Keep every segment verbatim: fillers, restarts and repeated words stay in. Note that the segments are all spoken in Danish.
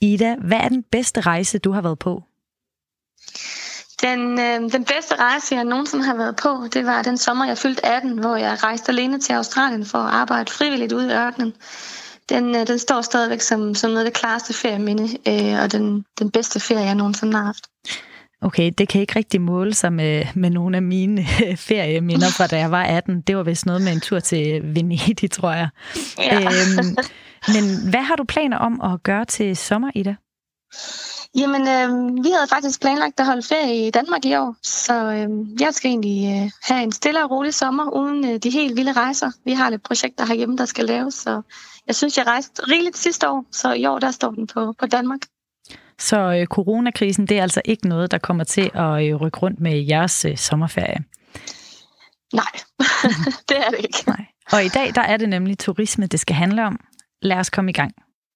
Ida, hvad er den bedste rejse, du har været på? Den, øh, den bedste rejse, jeg nogensinde har været på, det var den sommer, jeg fyldte atten, hvor jeg rejste alene til Australien for at arbejde frivilligt ude i ørkenen. Den, øh, den står stadigvæk som, som noget af det klareste ferieminde, øh, og den, den bedste ferie, jeg nogensinde har haft. Okay, det kan ikke rigtig måle sig med, med nogle af mine ferieminder fra da jeg var atten. Det var vist noget med en tur til Venedig, tror jeg. Ja. Øhm, men hvad har du planer om at gøre til sommer, Ida? Jamen, øh, vi havde faktisk planlagt at holde ferie i Danmark i år, så øh, jeg skal egentlig øh, have en stille og rolig sommer uden øh, de helt vilde rejser. Vi har lidt projekter herhjemme, der skal laves, så jeg synes, jeg rejste rigeligt sidste år, så i år der står den på, på Danmark. Så øh, coronakrisen, det er altså ikke noget, der kommer til at øh, rykke rundt med jeres øh, sommerferie? Nej, det er det ikke. Nej. Og i dag, der er det nemlig turisme, det skal handle om. Lad os komme i gang.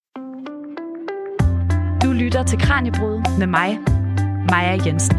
Du lytter til Kraniebrud med mig, Maja Jensen.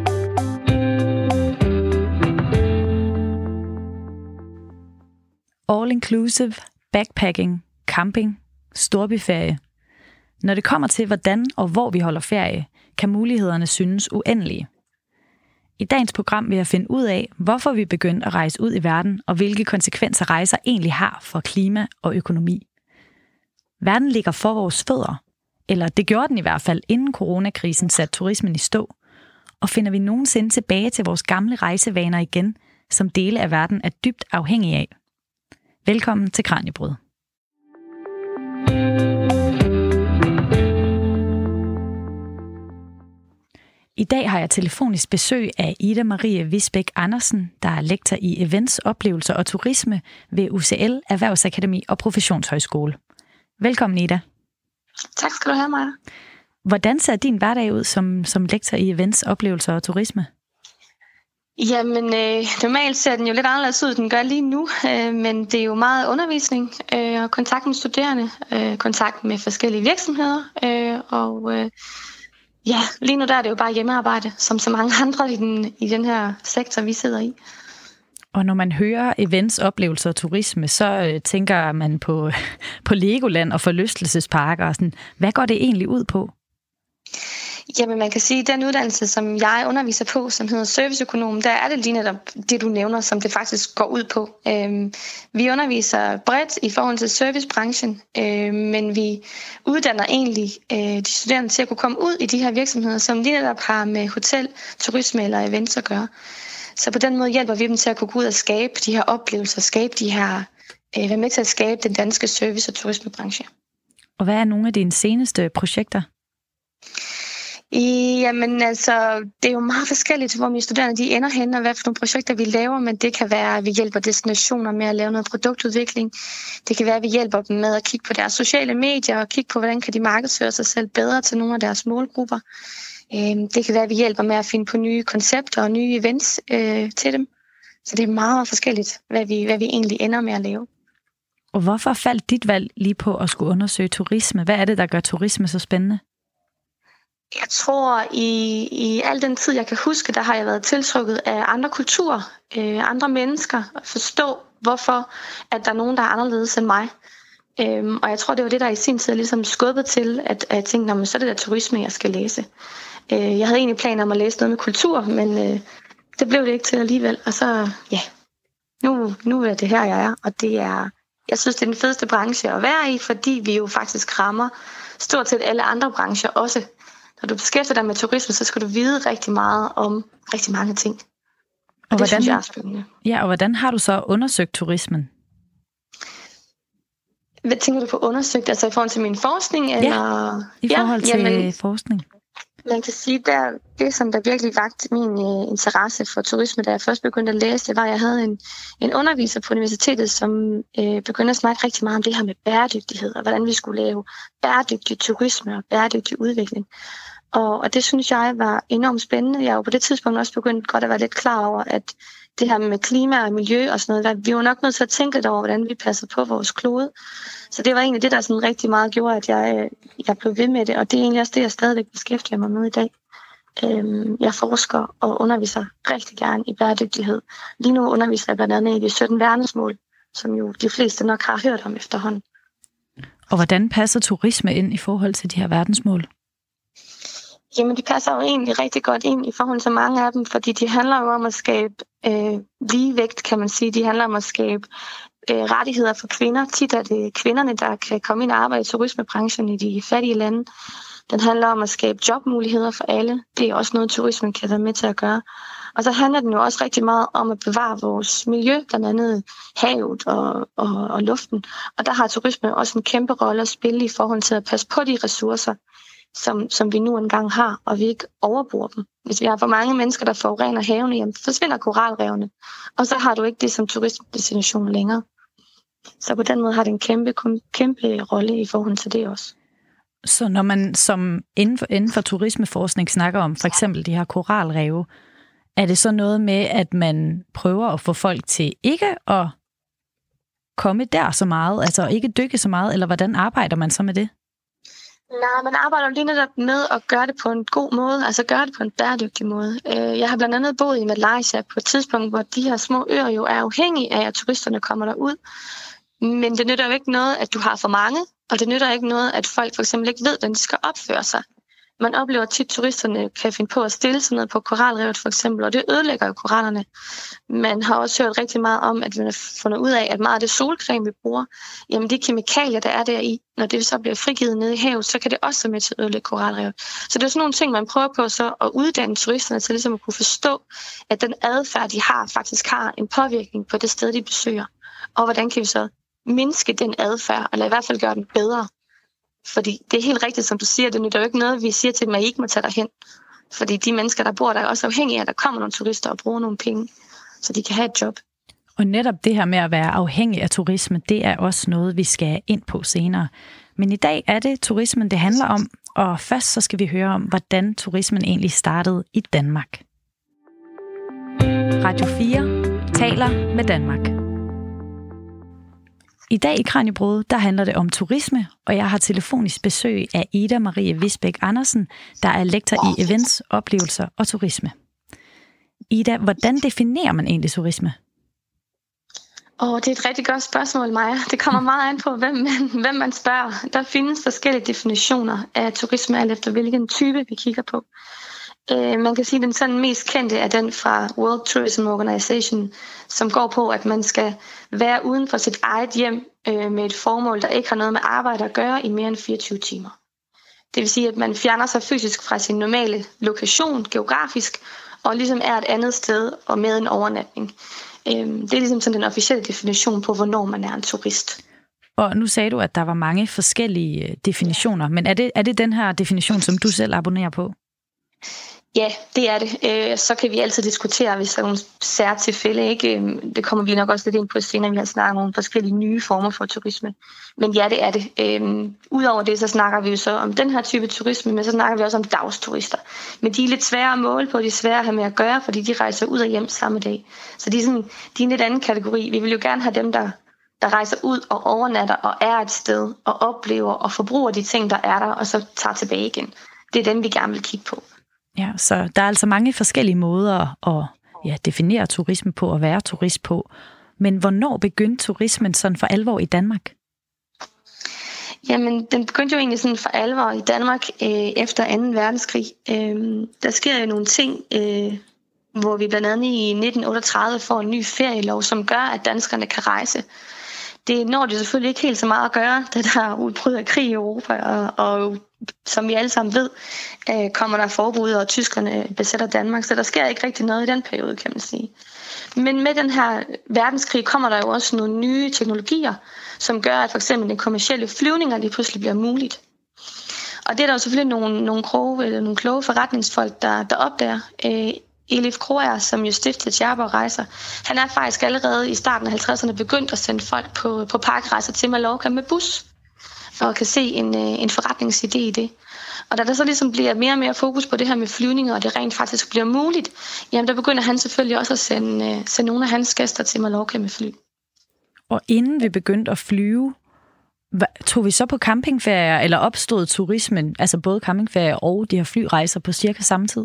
All inclusive, backpacking, camping, storbyferie. Når det kommer til, hvordan og hvor vi holder ferie, kan mulighederne synes uendelige. I dagens program vil jeg finde ud af, hvorfor vi begyndte at rejse ud i verden, og hvilke konsekvenser rejser egentlig har for klima og økonomi. Verden ligger for vores fødder, eller det gjorde den i hvert fald, inden coronakrisen satte turismen i stå. Og finder vi nogensinde tilbage til vores gamle rejsevaner igen, som dele af verden er dybt afhængige af. Velkommen til Kraniebrud. I dag har jeg telefonisk besøg af Ida Marie Wisbæk Andersen, der er lektor i events, oplevelser og turisme ved U C L, Erhvervsakademi og Professionshøjskole. Velkommen, Ida. Tak skal du have, Maja. Hvordan ser din hverdag ud som, som lektor i events, oplevelser og turisme? Jamen, øh, normalt ser den jo lidt anderledes ud, den gør lige nu, øh, men det er jo meget undervisning øh, og kontakt med studerende, øh, kontakt med forskellige virksomheder, øh, og øh, ja, lige nu der er det jo bare hjemmearbejde, som så mange andre i den, i den her sektor, vi sidder i. Og når man hører events, oplevelser og turisme, så øh, tænker man på, på Legoland og forlystelsesparker og sådan. Hvad går det egentlig ud på? Jamen man kan sige, at den uddannelse, som jeg underviser på, som hedder serviceøkonom, der er det lige netop det, du nævner, som det faktisk går ud på. Øhm, vi underviser bredt i forhold til servicebranchen, øh, men vi uddanner egentlig øh, de studerende til at kunne komme ud i de her virksomheder, som lige netop har med hotel, turisme eller events at gøre. Så på den måde hjælper vi dem til at kunne gå ud og skabe de her oplevelser, skabe de her, øh, være med til at skabe den danske service- og turismebranche. Og hvad er nogle af dine seneste projekter? I, jamen altså, det er jo meget forskelligt, hvor mine studerende de ender hen, og hvad for nogle projekter vi laver, men det kan være, at vi hjælper destinationer med at lave noget produktudvikling. Det kan være, at vi hjælper dem med at kigge på deres sociale medier og kigge på, hvordan kan de markedsføre sig selv bedre til nogle af deres målgrupper. Det kan være, at vi hjælper med at finde på nye koncepter og nye events øh, til dem. Så det er meget forskelligt, hvad vi, hvad vi egentlig ender med at lave. Og hvorfor faldt dit valg lige på at skulle undersøge turisme? Hvad er det, der gør turisme så spændende? Jeg tror, i, i al den tid, jeg kan huske, der har jeg været tiltrukket af andre kulturer, øh, andre mennesker, og forstå, hvorfor at der er nogen, der er anderledes end mig. Øhm, og jeg tror, det var det, der i sin tid ligesom skubbede til, at, at jeg tænkte, så er det der turisme, jeg skal læse. Øh, jeg havde egentlig planer om at læse noget med kultur, men øh, det blev det ikke til alligevel. Og så, ja, nu, nu er det her, jeg er, og det er, jeg synes, det er den fedeste branche at være i, fordi vi jo faktisk rammer stort set alle andre brancher også. Når du beskæftiger dig med turisme, så skal du vide rigtig meget om rigtig mange ting. Og, og det hvordan, synes jeg er spændende. Ja, og hvordan har du så undersøgt turismen? Hvad tænker du på undersøgt? Altså i forhold til min forskning? Eller? Ja, i forhold ja, til jamen, forskning. Man kan sige, at det, som der virkelig vagte min uh, interesse for turisme, da jeg først begyndte at læse, det var, at jeg havde en, en underviser på universitetet, som uh, begyndte at snakke rigtig meget om det her med bæredygtighed, og hvordan vi skulle lave bæredygtig turisme og bæredygtig udvikling. Og, og det synes jeg var enormt spændende. Jeg var på det tidspunkt også begyndt godt at være lidt klar over, at det her med klima og miljø og sådan noget, vi var nok nødt til at tænke lidt over, hvordan vi passer på vores klode. Så det var egentlig det, der sådan rigtig meget gjorde, at jeg, jeg blev ved med det, og det er egentlig også det, jeg stadigvæk beskæftiger mig med i dag. Jeg forsker og underviser rigtig gerne i bæredygtighed. Lige nu underviser jeg blandt andet i de sytten verdensmål, som jo de fleste nok har hørt om efterhånden. Og hvordan passer turisme ind i forhold til de her verdensmål? Jamen, de passer jo egentlig rigtig godt ind i forhold til mange af dem, fordi de handler jo om at skabe øh, ligevægt, kan man sige. De handler om at skabe øh, rettigheder for kvinder. Tit er det kvinderne, der kan komme ind og arbejde i turismebranchen i de fattige lande. Den handler om at skabe jobmuligheder for alle. Det er også noget, turismen kan være med til at gøre. Og så handler den jo også rigtig meget om at bevare vores miljø, blandt andet havet og, og, og luften. Og der har turismen også en kæmpe rolle at spille i forhold til at passe på de ressourcer, som, som vi nu engang har, og vi ikke overbruger dem. Hvis vi har for mange mennesker, der forurener havene, jamen forsvinder koralrevene. Og så har du ikke det som turistdestination længere. Så på den måde har det en kæmpe, kæmpe rolle i forhold til det også. Så når man som inden for, inden for turismeforskning snakker om for eksempel de her koralrev, er det så noget med, at man prøver at få folk til ikke at komme der så meget, altså ikke dykke så meget, eller hvordan arbejder man så med det? Nej, man arbejder lige netop med at gøre det på en god måde, altså gøre det på en bæredygtig måde. Jeg har blandt andet boet i Malaysia på et tidspunkt, hvor de her små øer jo er afhængige af, at turisterne kommer derud. Men det nytter jo ikke noget, at du har for mange, og det nytter ikke noget, at folk for eksempel ikke ved, hvordan de skal opføre sig. Man oplever tit, at turisterne kan finde på at stille sig ned på koralrevet for eksempel, og det ødelægger jo korallerne. Man har også hørt rigtig meget om, at vi har fundet ud af, at meget af det solcreme, vi bruger, jamen de kemikalier, der er deri, når det så bliver frigivet nede i havet, så kan det også være med til at ødelægge koralrevet. Så det er sådan nogle ting, man prøver på så at uddanne turisterne til ligesom at kunne forstå, at den adfærd, de har, faktisk har en påvirkning på det sted, de besøger. Og hvordan kan vi så mindske den adfærd, eller i hvert fald gøre den bedre. Fordi det er helt rigtigt, som du siger, det nytter jo ikke noget, vi siger til dem, at I ikke må tage derhen. Fordi de mennesker, der bor der, er også afhængige af, at der kommer nogle turister og bruger nogle penge, så de kan have et job. Og netop det her med at være afhængig af turisme, det er også noget, vi skal ind på senere. Men i dag er det turismen, det handler om, og først så skal vi høre om, hvordan turismen egentlig startede i Danmark. Radio fire taler med Danmark. I dag i Kraniebrud, der handler det om turisme, og jeg har telefonisk besøg af Ida Marie Wisbæk Andersen, der er lektor i events, oplevelser og turisme. Ida, hvordan definerer man egentlig turisme? Åh, oh, det er et rigtig godt spørgsmål, Maja. Det kommer meget an på, hvem man, hvem man spørger. Der findes forskellige definitioner af turisme, alt efter hvilken type vi kigger på. Uh, man kan sige, at den sådan mest kendte er den fra World Tourism Organization, som går på, at man skal være uden for sit eget hjem uh, med et formål, der ikke har noget med arbejde at gøre i mere end fireogtyve timer. Det vil sige, at man fjerner sig fysisk fra sin normale lokation, geografisk, og ligesom er et andet sted og med en overnatning. Uh, det er ligesom sådan den officielle definition på, hvornår man er en turist. Og nu sagde du, at der var mange forskellige definitioner, men er det, er det den her definition, som du selv abonnerer på? Ja, det er det. Så kan vi altid diskutere, hvis der er nogle særtilfælde, ikke? Det kommer vi nok også lidt ind på senere, vi har snakket om nogle forskellige nye former for turisme. Men ja, det er det. Udover det, så snakker vi jo så om den her type turisme, men så snakker vi også om dagsturister. Men de er lidt svære at måle på, de er svære at have med at gøre, fordi de rejser ud og hjem samme dag. Så de er, sådan, de er en lidt anden kategori. Vi vil jo gerne have dem, der, der rejser ud og overnatter og er et sted og oplever og forbruger de ting, der er der, og så tager tilbage igen. Det er dem, vi gerne vil kigge på. Ja, så der er altså mange forskellige måder at ja, definere turisme på og være turist på. Men hvornår begyndte turismen sådan for alvor i Danmark? Jamen, den begyndte jo egentlig sådan for alvor i Danmark øh, efter anden verdenskrig. Øh, der sker jo nogle ting, øh, hvor vi blandt andet i nitten otteogtredive får en ny ferielov, som gør, at danskerne kan rejse. Det når de selvfølgelig ikke helt så meget at gøre, da der udbryder krig i Europa, og, og som vi alle sammen ved, øh, kommer der forbud, og tyskerne besætter Danmark, så der sker ikke rigtig noget i den periode, kan man sige. Men med den her verdenskrig kommer der jo også nogle nye teknologier, som gør, at for eksempel de kommercielle flyvninger lige pludselig bliver muligt. Og det er der jo selvfølgelig nogle, nogle, kloge, eller nogle kloge forretningsfolk, der, der opdager. Øh, Elif Kroer, som jo stiftede Tjerborg Rejser, han er faktisk allerede i starten af halvtredserne begyndt at sende folk på, på parkrejser til Mallorca med bus, og kan se en, en forretningsidé i det. Og da der så ligesom bliver mere og mere fokus på det her med flyvninger, og det rent faktisk bliver muligt, jamen der begynder han selvfølgelig også at sende, sende nogle af hans gæster til Mallorca med fly. Og inden vi begyndte at flyve, tog vi så på campingferier, eller opstod turismen, altså både campingferier og de her flyrejser på cirka samme tid?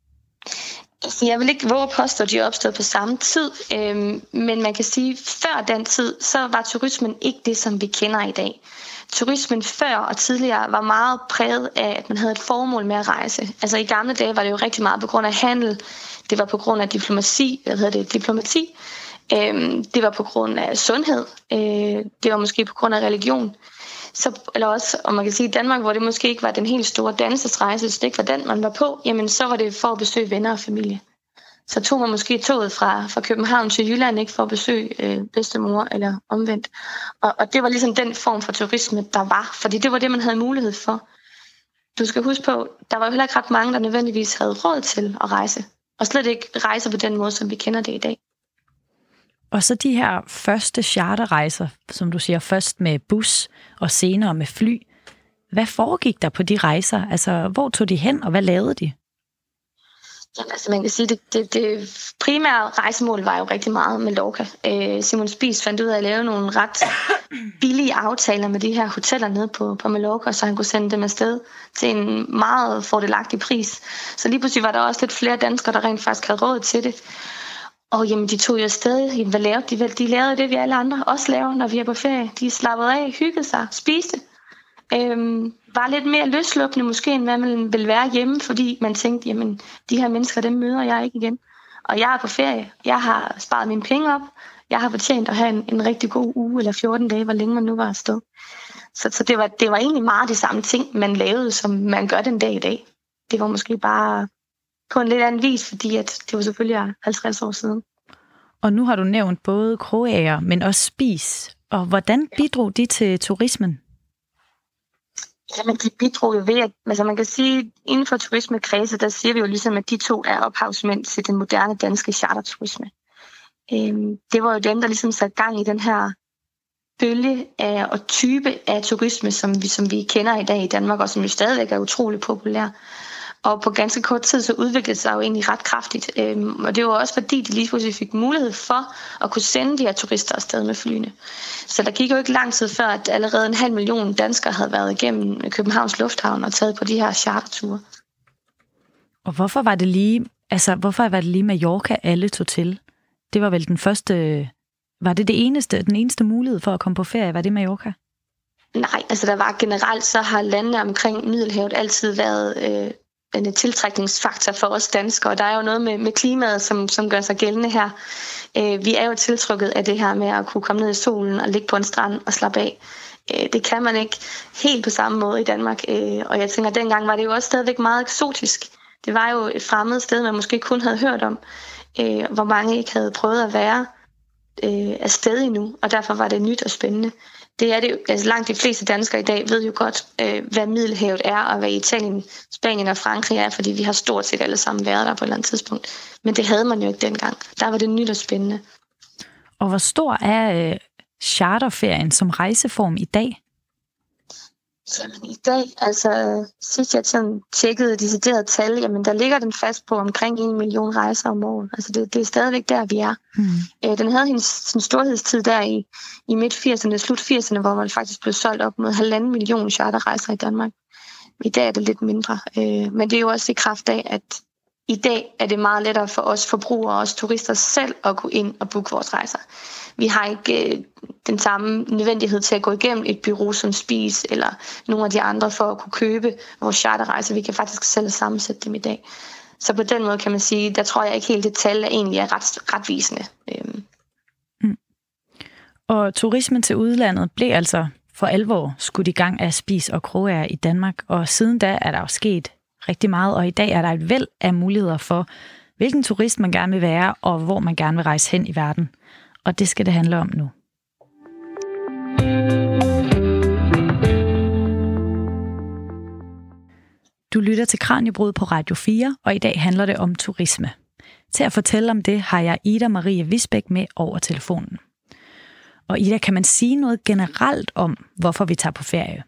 Jeg vil ikke våge at påstå, at de er opstået på samme tid, øhm, men man kan sige, at før den tid, så var turismen ikke det, som vi kender i dag. turismen før og tidligere var meget præget af, at man havde et formål med at rejse. Altså i gamle dage var det jo rigtig meget på grund af handel, det var på grund af diplomati, hvad hedder det, diplomati, øhm, det var på grund af sundhed, øh, det var måske på grund af religion. Så, eller også, om man kan sige, i Danmark, hvor det måske ikke var den helt store dannelsesrejse, hvis det ikke var den, man var på, jamen så var det for at besøge venner og familie. Så tog man måske toget fra, fra København til Jylland, ikke for at besøge øh, bedstemor eller omvendt. Og, og det var ligesom den form for turisme, der var, fordi det var det, man havde mulighed for. Du skal huske på, der var jo heller ikke ret mange, der nødvendigvis havde råd til at rejse, og slet ikke rejse på den måde, som vi kender det i dag. Og så de her første charterrejser, som du siger, først med bus og senere med fly. Hvad foregik der på de rejser? Altså, hvor tog de hen, og hvad lavede de? Jamen, altså man kan sige, det, det, det primære rejsemål var jo rigtig meget Mallorca. Øh, Simon Spies fandt ud af at lave nogle ret billige aftaler med de her hoteller nede på, på Mallorca, så han kunne sende dem afsted til en meget fordelagtig pris. Så lige pludselig var der også lidt flere danskere, der rent faktisk havde råd til det. Og jamen, de tog jo afsted. Jamen, hvad lavede de vel? De lavede det, vi alle andre også laver, når vi er på ferie. De slappede af, hyggede sig, spiste. Øhm, var lidt mere løslukkende måske, end hvad man ville være hjemme, fordi man tænkte, jamen, de her mennesker, dem møder jeg ikke igen. Og jeg er på ferie. Jeg har sparet mine penge op. Jeg har fortjent at have en, en rigtig god uge, eller fjorten dage, hvor længe man nu var afsted. Så, så det, var, det var egentlig meget de samme ting, man lavede, som man gør den dag i dag. Det var måske bare på en lidt anden vis, fordi at det var selvfølgelig halvtreds år siden. Og nu har du nævnt både kroager, men også Spies. Og hvordan bidrog de til turismen? Jamen, de bidrog jo ved, at altså man kan sige, inden for turismekredse, der siger vi jo ligesom, at de to er ophavsmænd til den moderne danske charterturisme. Øhm, det var jo dem, der ligesom satte gang i den her bølge af, og type af turisme, som vi, som vi kender i dag i Danmark, og som jo stadigvæk er utrolig populær. Og på ganske kort tid, så udviklede det sig jo egentlig ret kraftigt. Øhm, og det var også fordi, de lige pludselig fik mulighed for at kunne sende de her turister afsted med flyene. Så der gik jo ikke lang tid før, at allerede en halv million danskere havde været igennem Københavns Lufthavn og taget på de her charterture. Og hvorfor var det lige, altså hvorfor var det lige Mallorca, alle tog til? Det var vel den første, var det det eneste, den eneste mulighed for at komme på ferie, var det Mallorca? Nej, altså der var generelt, så har landene omkring Middelhavet altid været øh, en tiltrækningsfaktor for os danskere. Og der er jo noget med, med klimaet, som, som gør sig gældende her. Øh, vi er jo tiltrukket af det her med at kunne komme ned i solen og ligge på en strand og slappe af. Øh, det kan man ikke helt på samme måde i Danmark. Øh, og jeg tænker, dengang var det jo også stadigvæk meget eksotisk. Det var jo et fremmed sted, man måske kun havde hørt om, øh, hvor mange ikke havde prøvet at være øh, afsted endnu. Og derfor var det nyt og spændende. Det er det, altså langt de fleste danskere i dag ved jo godt, øh, hvad Middelhavet er, og hvad Italien, Spanien og Frankrig er, fordi vi har stort set alle sammen været der på et eller andet tidspunkt. Men det havde man jo ikke dengang. Der var det nyt og spændende. Og hvor stor er øh, charterferien som rejseform i dag? Jamen i dag, altså sidst jeg sådan tjekkede deciderede tal, jamen der ligger den fast på omkring en million rejser om året. Altså det, det er stadigvæk der, vi er. Mm. Øh, den havde sin, sin storhedstid der i, i midt firserne, slut firserne, hvor man faktisk blev solgt op mod halvanden million charterrejser i Danmark. I dag er det lidt mindre. Øh, men det er jo også i kraft af, at i dag er det meget lettere for os forbrugere og os turister selv at gå ind og booke vores rejser. Vi har ikke øh, den samme nødvendighed til at gå igennem et bureau som Spies eller nogle af de andre for at kunne købe vores charterrejser. Vi kan faktisk selv sammensætte dem i dag. Så på den måde kan man sige, der tror jeg ikke helt, det tal er egentlig er ret, retvisende. Mm. Og turismen til udlandet blev altså for alvor skudt i gang af Spies og kroager i Danmark, og siden da er der jo sket rigtig meget, og i dag er der et væld af muligheder for, hvilken turist man gerne vil være, og hvor man gerne vil rejse hen i verden. Og det skal det handle om nu. Du lytter til Kraniebrud på Radio fire, og i dag handler det om turisme. Til at fortælle om det har jeg Ida Marie Wisbæk med over telefonen. Og Ida, kan man sige noget generelt om, hvorfor vi tager på ferie?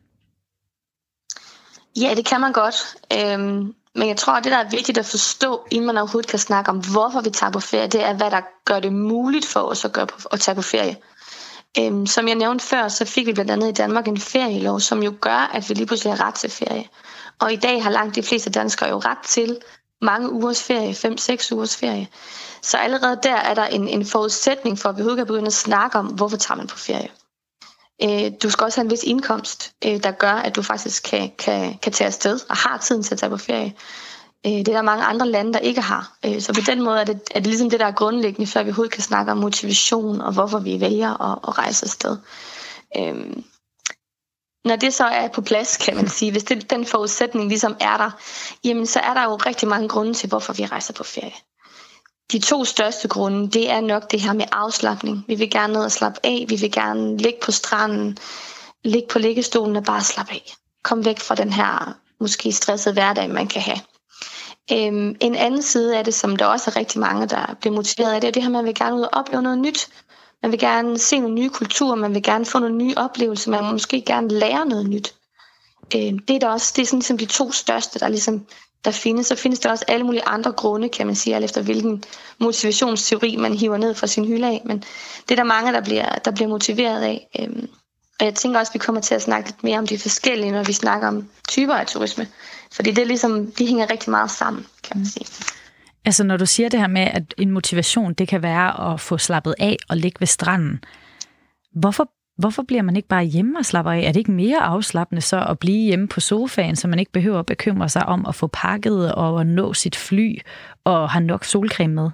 Ja, det kan man godt. Øhm, men jeg tror, at det, der er vigtigt at forstå, inden man overhovedet kan snakke om, hvorfor vi tager på ferie, det er, hvad der gør det muligt for os at, gøre på, at tage på ferie. Øhm, som jeg nævnte før, så fik vi blandt andet i Danmark en ferielov, som jo gør, at vi lige pludselig har ret til ferie. Og i dag har langt de fleste danskere jo ret til mange ugers ferie, fem seks ugers ferie. Så allerede der er der en, en forudsætning for, at vi overhovedet kan begynde at snakke om, hvorfor tager man på ferie. Øh, du skal også have en vis indkomst, øh, der gør, at du faktisk kan, kan, kan tage afsted og har tiden til at tage på ferie. Øh, det er der mange andre lande, der ikke har. Øh, så på den måde er det, er det ligesom det, der er grundlæggende, før vi overhovedet kan snakke om motivation og hvorfor vi vælger at, at rejse afsted. Øh, Når det så er på plads, kan man sige, hvis det, den forudsætning ligesom er der, jamen så er der jo rigtig mange grunde til, hvorfor vi rejser på ferie. De to største grunde, det er nok det her med afslapning. Vi vil gerne ned og slappe af, vi vil gerne ligge på stranden, ligge på liggestolen og bare slappe af. Kom væk fra den her måske stressede hverdag, man kan have. Øhm, en anden side af det, som der også er rigtig mange, der bliver motiveret af, det er det her, man vil gerne ud og opleve noget nyt. Man vil gerne se nogle nye kulturer, man vil gerne få nogle nye oplevelser, man vil måske gerne lære noget nyt. Øh, det er der også, det er sådan ligesom de to største, der ligesom der findes. Så findes der også alle mulige andre grunde, kan man sige, alt efter hvilken motivationsteori man hiver ned fra sin hylde af. Men det er der mange, der bliver, der bliver motiveret af. Øh, og jeg tænker også, at vi kommer til at snakke lidt mere om de forskellige, når vi snakker om typer af turisme. Fordi det er ligesom, de hænger rigtig meget sammen, kan man sige. Altså når du siger det her med, at en motivation, det kan være at få slappet af og ligge ved stranden. Hvorfor, hvorfor bliver man ikke bare hjemme og slapper af? Er det ikke mere afslappende så at blive hjemme på sofaen, så man ikke behøver at bekymre sig om at få pakket og at nå sit fly og have nok solcreme med?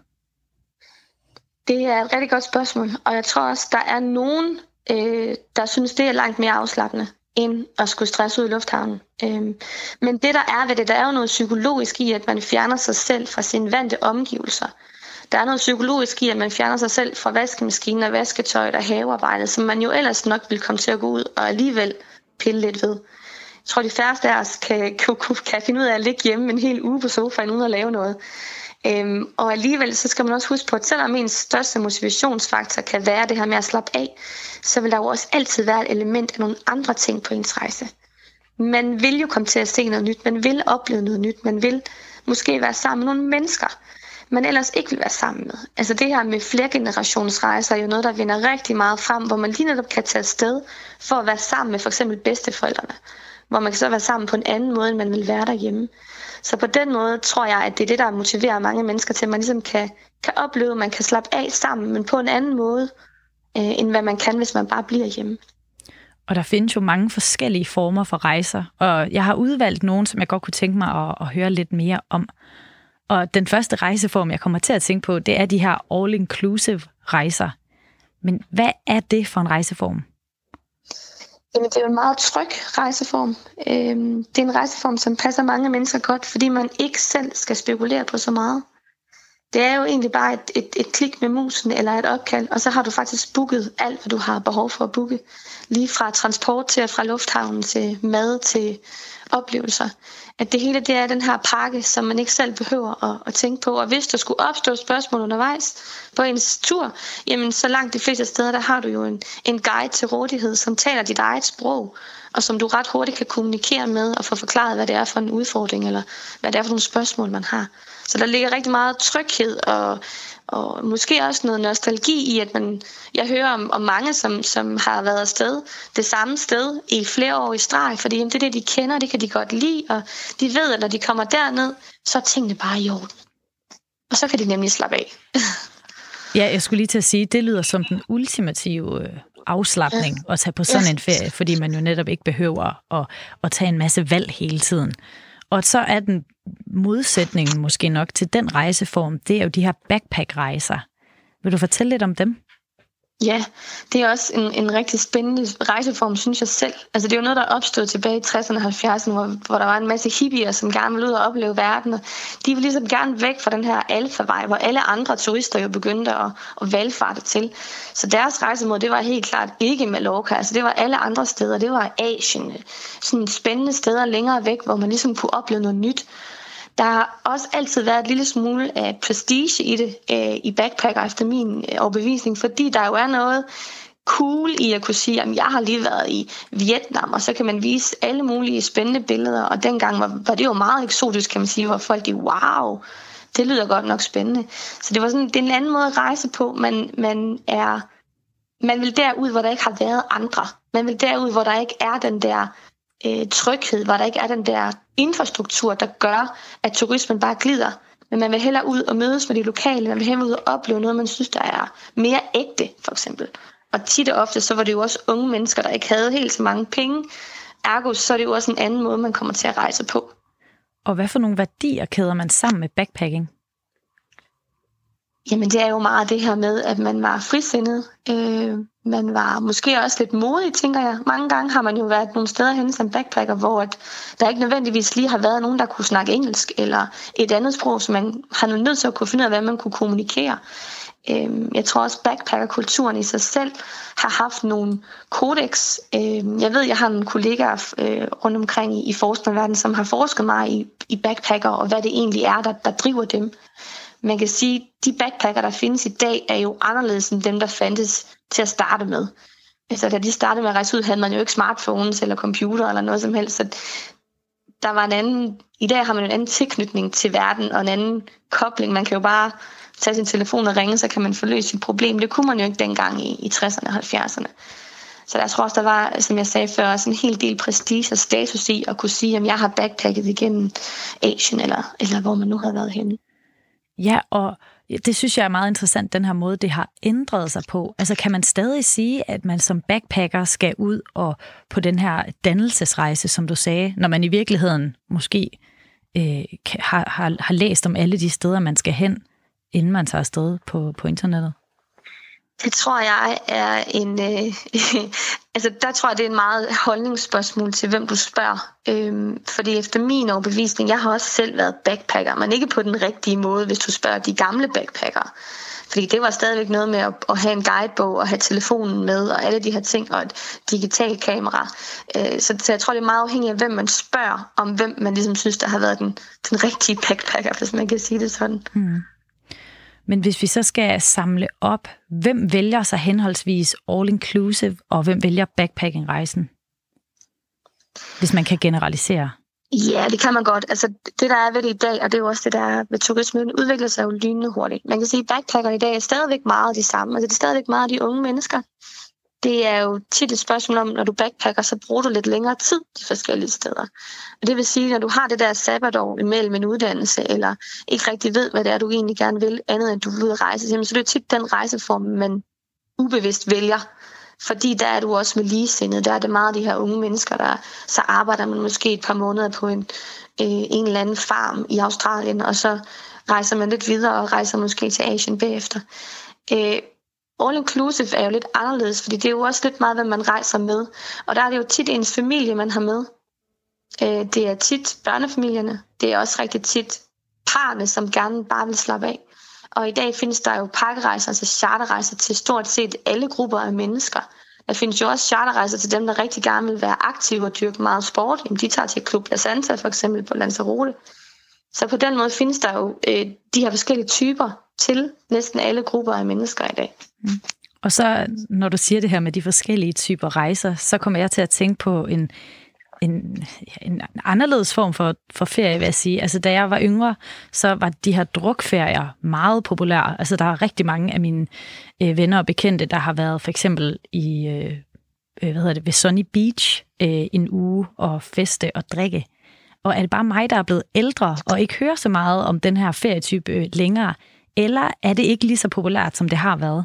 Det er et rigtig godt spørgsmål, og jeg tror også, der er nogen, øh, der synes, det er langt mere afslappende end at skulle stresse ud i lufthavnen. Øhm, men det, der er ved det, der er jo noget psykologisk i, at man fjerner sig selv fra sine vante omgivelser. Der er noget psykologisk i, at man fjerner sig selv fra vaskemaskinen og vasketøjet og havearbejdet, som man jo ellers nok vil komme til at gå ud og alligevel pille lidt ved. Jeg tror, de færreste af os kan, kan, kan finde ud af at ligge hjemme en hel uge på sofaen uden at lave noget. Øhm, og alligevel så skal man også huske på, at selvom ens største motivationsfaktor kan være det her med at slappe af, så vil der jo også altid være et element af nogle andre ting på ens rejse. Man vil jo komme til at se noget nyt, man vil opleve noget nyt, man vil måske være sammen med nogle mennesker, man ellers ikke vil være sammen med. Altså det her med flergenerationsrejser er jo noget, der vinder rigtig meget frem, hvor man lige netop kan tage afsted for at være sammen med for eksempel bedsteforældrene, hvor man kan så være sammen på en anden måde, end man vil være derhjemme. Så på den måde tror jeg, at det er det, der motiverer mange mennesker til, at man ligesom kan, kan opleve, at man kan slappe af sammen, men på en anden måde, øh, end hvad man kan, hvis man bare bliver hjemme. Og der findes jo mange forskellige former for rejser, og jeg har udvalgt nogle, som jeg godt kunne tænke mig at, at høre lidt mere om. Og den første rejseform, jeg kommer til at tænke på, det er de her all-inclusive rejser. Men hvad er det for en rejseform? Jamen, det er jo en meget tryg rejseform. Øhm, det er en rejseform, som passer mange mennesker godt, fordi man ikke selv skal spekulere på så meget. Det er jo egentlig bare et, et, et klik med musen eller et opkald, og så har du faktisk booket alt, hvad du har behov for at booke. Lige fra transport til fra lufthavnen til mad til oplevelser. At det hele det er den her pakke, som man ikke selv behøver at, at tænke på. Og hvis der skulle opstå spørgsmål undervejs på ens tur, jamen så langt de fleste steder, der har du jo en, en guide til rådighed, som taler dit eget sprog, og som du ret hurtigt kan kommunikere med og få forklaret, hvad det er for en udfordring, eller hvad det er for nogle spørgsmål, man har. Så der ligger rigtig meget tryghed og, og måske også noget nostalgi i, at man, jeg hører om, om mange, som, som har været afsted det samme sted i flere år i streg, fordi jamen, det er det, de kender, det kan de godt lide, og de ved, at når de kommer derned, så er tingene bare i orden. Og så kan de nemlig slappe af. Ja, jeg skulle lige til at sige, det lyder som den ultimative afslapning at tage på sådan en ferie, fordi man jo netop ikke behøver at, at tage en masse valg hele tiden. Og så er den modsætningen måske nok til den rejseform, det er jo de her backpack-rejser. Vil du fortælle lidt om dem? Ja, det er også en, en rigtig spændende rejseform, synes jeg selv. Altså det er jo noget, der opstod tilbage i tresserne og halvfjerdserne, hvor, hvor der var en masse hippier, som gerne ville ud og opleve verden. Og de ville ligesom gerne væk fra den her alfavej, hvor alle andre turister jo begyndte at, at valgfarte til. Så deres rejsemåde, det var helt klart ikke Mallorca. Altså det var alle andre steder. Det var Asien. Sådan spændende steder længere væk, hvor man ligesom kunne opleve noget nyt. Der har også altid været et lille smule af prestige i det, øh, i backpacker efter min øh, overbevisning, fordi der jo er noget cool i at kunne sige, at jeg har lige været i Vietnam, og så kan man vise alle mulige spændende billeder, og dengang var, var det jo meget eksotisk, kan man sige, hvor folk de, wow, det lyder godt nok spændende. Så det var sådan, det er en anden måde at rejse på, man, man er, man vil derud, hvor der ikke har været andre. Man vil derud, hvor der ikke er den der øh, tryghed, hvor der ikke er den der infrastruktur, der gør, at turismen bare glider. Men man vil hellere ud og mødes med de lokale, man vil hellere ud og opleve noget, man synes, der er mere ægte, for eksempel. Og tit og ofte, så var det jo også unge mennesker, der ikke havde helt så mange penge. Ergo, så er det jo også en anden måde, man kommer til at rejse på. Og hvad for nogle værdier kæder man sammen med backpacking? Jamen det er jo meget det her med, at man var frisindet. Øh, man var måske også lidt modig, tænker jeg. Mange gange har man jo været nogle steder hen som backpacker, hvor at der ikke nødvendigvis lige har været nogen, der kunne snakke engelsk eller et andet sprog, så man har nødt til at kunne finde ud af, hvad man kunne kommunikere. Øh, jeg tror også, backpackerkulturen i sig selv har haft nogle kodex. Øh, jeg ved, jeg har nogle kollegaer øh, rundt omkring i, i forskningsverdenen, som har forsket mig i, i backpacker, og hvad det egentlig er, der, der driver dem. Man kan sige, at de backpacker, der findes i dag, er jo anderledes end dem, der fandtes til at starte med. Altså, da de startede med at rejse ud, havde man jo ikke smartphones eller computer eller noget som helst. Så der var en anden, i dag har man en anden tilknytning til verden og en anden kobling. Man kan jo bare tage sin telefon og ringe, så kan man få løst sit problem. Det kunne man jo ikke dengang i, i tresserne og halvfjerdserne. Så jeg tror også, der var, som jeg sagde før, også en hel del prestige og status i at kunne sige, at jeg har backpacket igennem Asien, eller, eller hvor man nu havde været henne. Ja, og det synes jeg er meget interessant, den her måde, det har ændret sig på. Altså kan man stadig sige, at man som backpacker skal ud og på den her dannelsesrejse, som du sagde, når man i virkeligheden måske øh, har, har, har læst om alle de steder, man skal hen, inden man tager afsted på, på internettet? Det tror jeg er en... Øh, altså der tror jeg, det er en meget holdningsspørgsmål til, hvem du spørger. Øhm, fordi efter min overbevisning, jeg har også selv været backpacker, men ikke på den rigtige måde, hvis du spørger de gamle backpackere. Fordi det var stadigvæk noget med at, at have en guidebog og have telefonen med og alle de her ting og et digitalt kamera. Øh, så, så jeg tror, det er meget afhængigt af, hvem man spørger, om hvem man ligesom synes, der har været den, den rigtige backpacker, hvis man kan sige det sådan. Hmm. Men hvis vi så skal samle op, hvem vælger så henholdsvis all-inclusive, og hvem vælger backpacking-rejsen? Hvis man kan generalisere. Ja, det kan man godt. Altså, det, der er ved det i dag, og det er jo også det, der er ved turismen, udvikler sig jo lynende hurtigt. Man kan sige, at backpacker i dag er stadigvæk meget de samme. Altså, det er stadigvæk meget de unge mennesker. Det er jo tit et spørgsmål om, når du backpacker, så bruger du lidt længere tid de forskellige steder. Og det vil sige, når du har det der sabbatår imellem en uddannelse, eller ikke rigtig ved, hvad det er, du egentlig gerne vil, andet end du vil ud at rejse, så er det tit den rejseform, man ubevidst vælger. Fordi der er du også med ligesindet. Der er det meget de her unge mennesker, der så arbejder man måske et par måneder på en, øh, en eller anden farm i Australien, og så rejser man lidt videre og rejser måske til Asien bagefter. Øh, All-inclusive er jo lidt anderledes, fordi det er jo også lidt meget, hvad man rejser med. Og der er det jo tit ens familie, man har med. Det er tit børnefamilierne. Det er også rigtig tit parerne, som gerne bare vil slappe af. Og i dag findes der jo pakkerejser, altså charterrejser til stort set alle grupper af mennesker. Der findes jo også charterrejser til dem, der rigtig gerne vil være aktive og dyrke meget sport. Jamen, de tager til Club La Santa for eksempel på Lanzarote. Så på den måde findes der jo øh, de her forskellige typer til næsten alle grupper af mennesker i dag. Mm. Og så, når du siger det her med de forskellige typer rejser, så kommer jeg til at tænke på en, en, en anderledes form for, for ferie, vil jeg sige. Altså, da jeg var yngre, så var de her drukferier meget populære. Altså, der er rigtig mange af mine øh, venner og bekendte, der har været for eksempel i, øh, hvad hedder det, ved Sunny Beach øh, en uge og feste og drikke. Og er det bare mig, der er blevet ældre og ikke hører så meget om den her ferietype øh, længere? Eller er det ikke lige så populært, som det har været?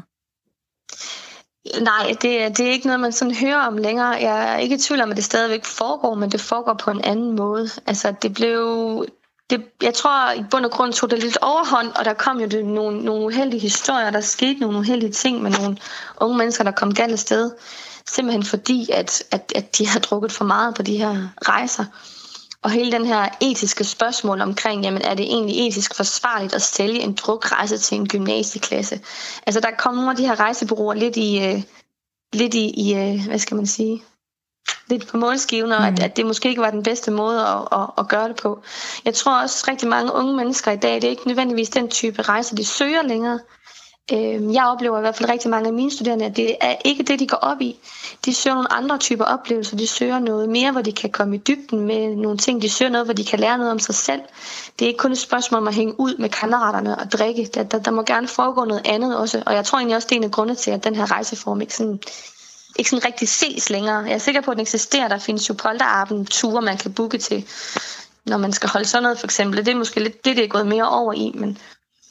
Nej, det, det er ikke noget, man sådan hører om længere. Jeg er ikke i tvivl om, at det stadigvæk foregår, men det foregår på en anden måde. Altså, det blev... Det, jeg tror, i bund og grund tog det lidt overhånd, og der kom jo det nogle, nogle uheldige historier. Der skete nogle uheldige ting med nogle unge mennesker, der kom galt afsted. Simpelthen fordi, at, at, at de har drukket for meget på de her rejser. Og hele den her etiske spørgsmål omkring, jamen er det egentlig etisk forsvarligt at sælge en drukrejse til en gymnasieklasse? Altså der kom nogle af de her rejsebureauer lidt i, uh, lidt i, i uh, hvad skal man sige, lidt på målskiven, og mm. at, at det måske ikke var den bedste måde at, at, at gøre det på. Jeg tror også rigtig mange unge mennesker i dag, det er ikke nødvendigvis den type rejser, de søger længere. Jeg oplever i hvert fald rigtig mange af mine studerende, at det er ikke det, de går op i. De søger nogle andre typer oplevelser. De søger noget mere, hvor de kan komme i dybden med nogle ting. De søger noget, hvor de kan lære noget om sig selv. Det er ikke kun et spørgsmål om at hænge ud med kammeraterne og drikke. Der, der, der må gerne foregå noget andet også. Og jeg tror egentlig også, det er en af grunde til, at den her rejseform ikke sådan, ikke sådan rigtig ses længere. Jeg er sikker på, at den eksisterer. Der findes jo polterabend-ture, man kan booke til, når man skal holde sådan noget for eksempel. Det er måske lidt det, det er gået mere over i, men...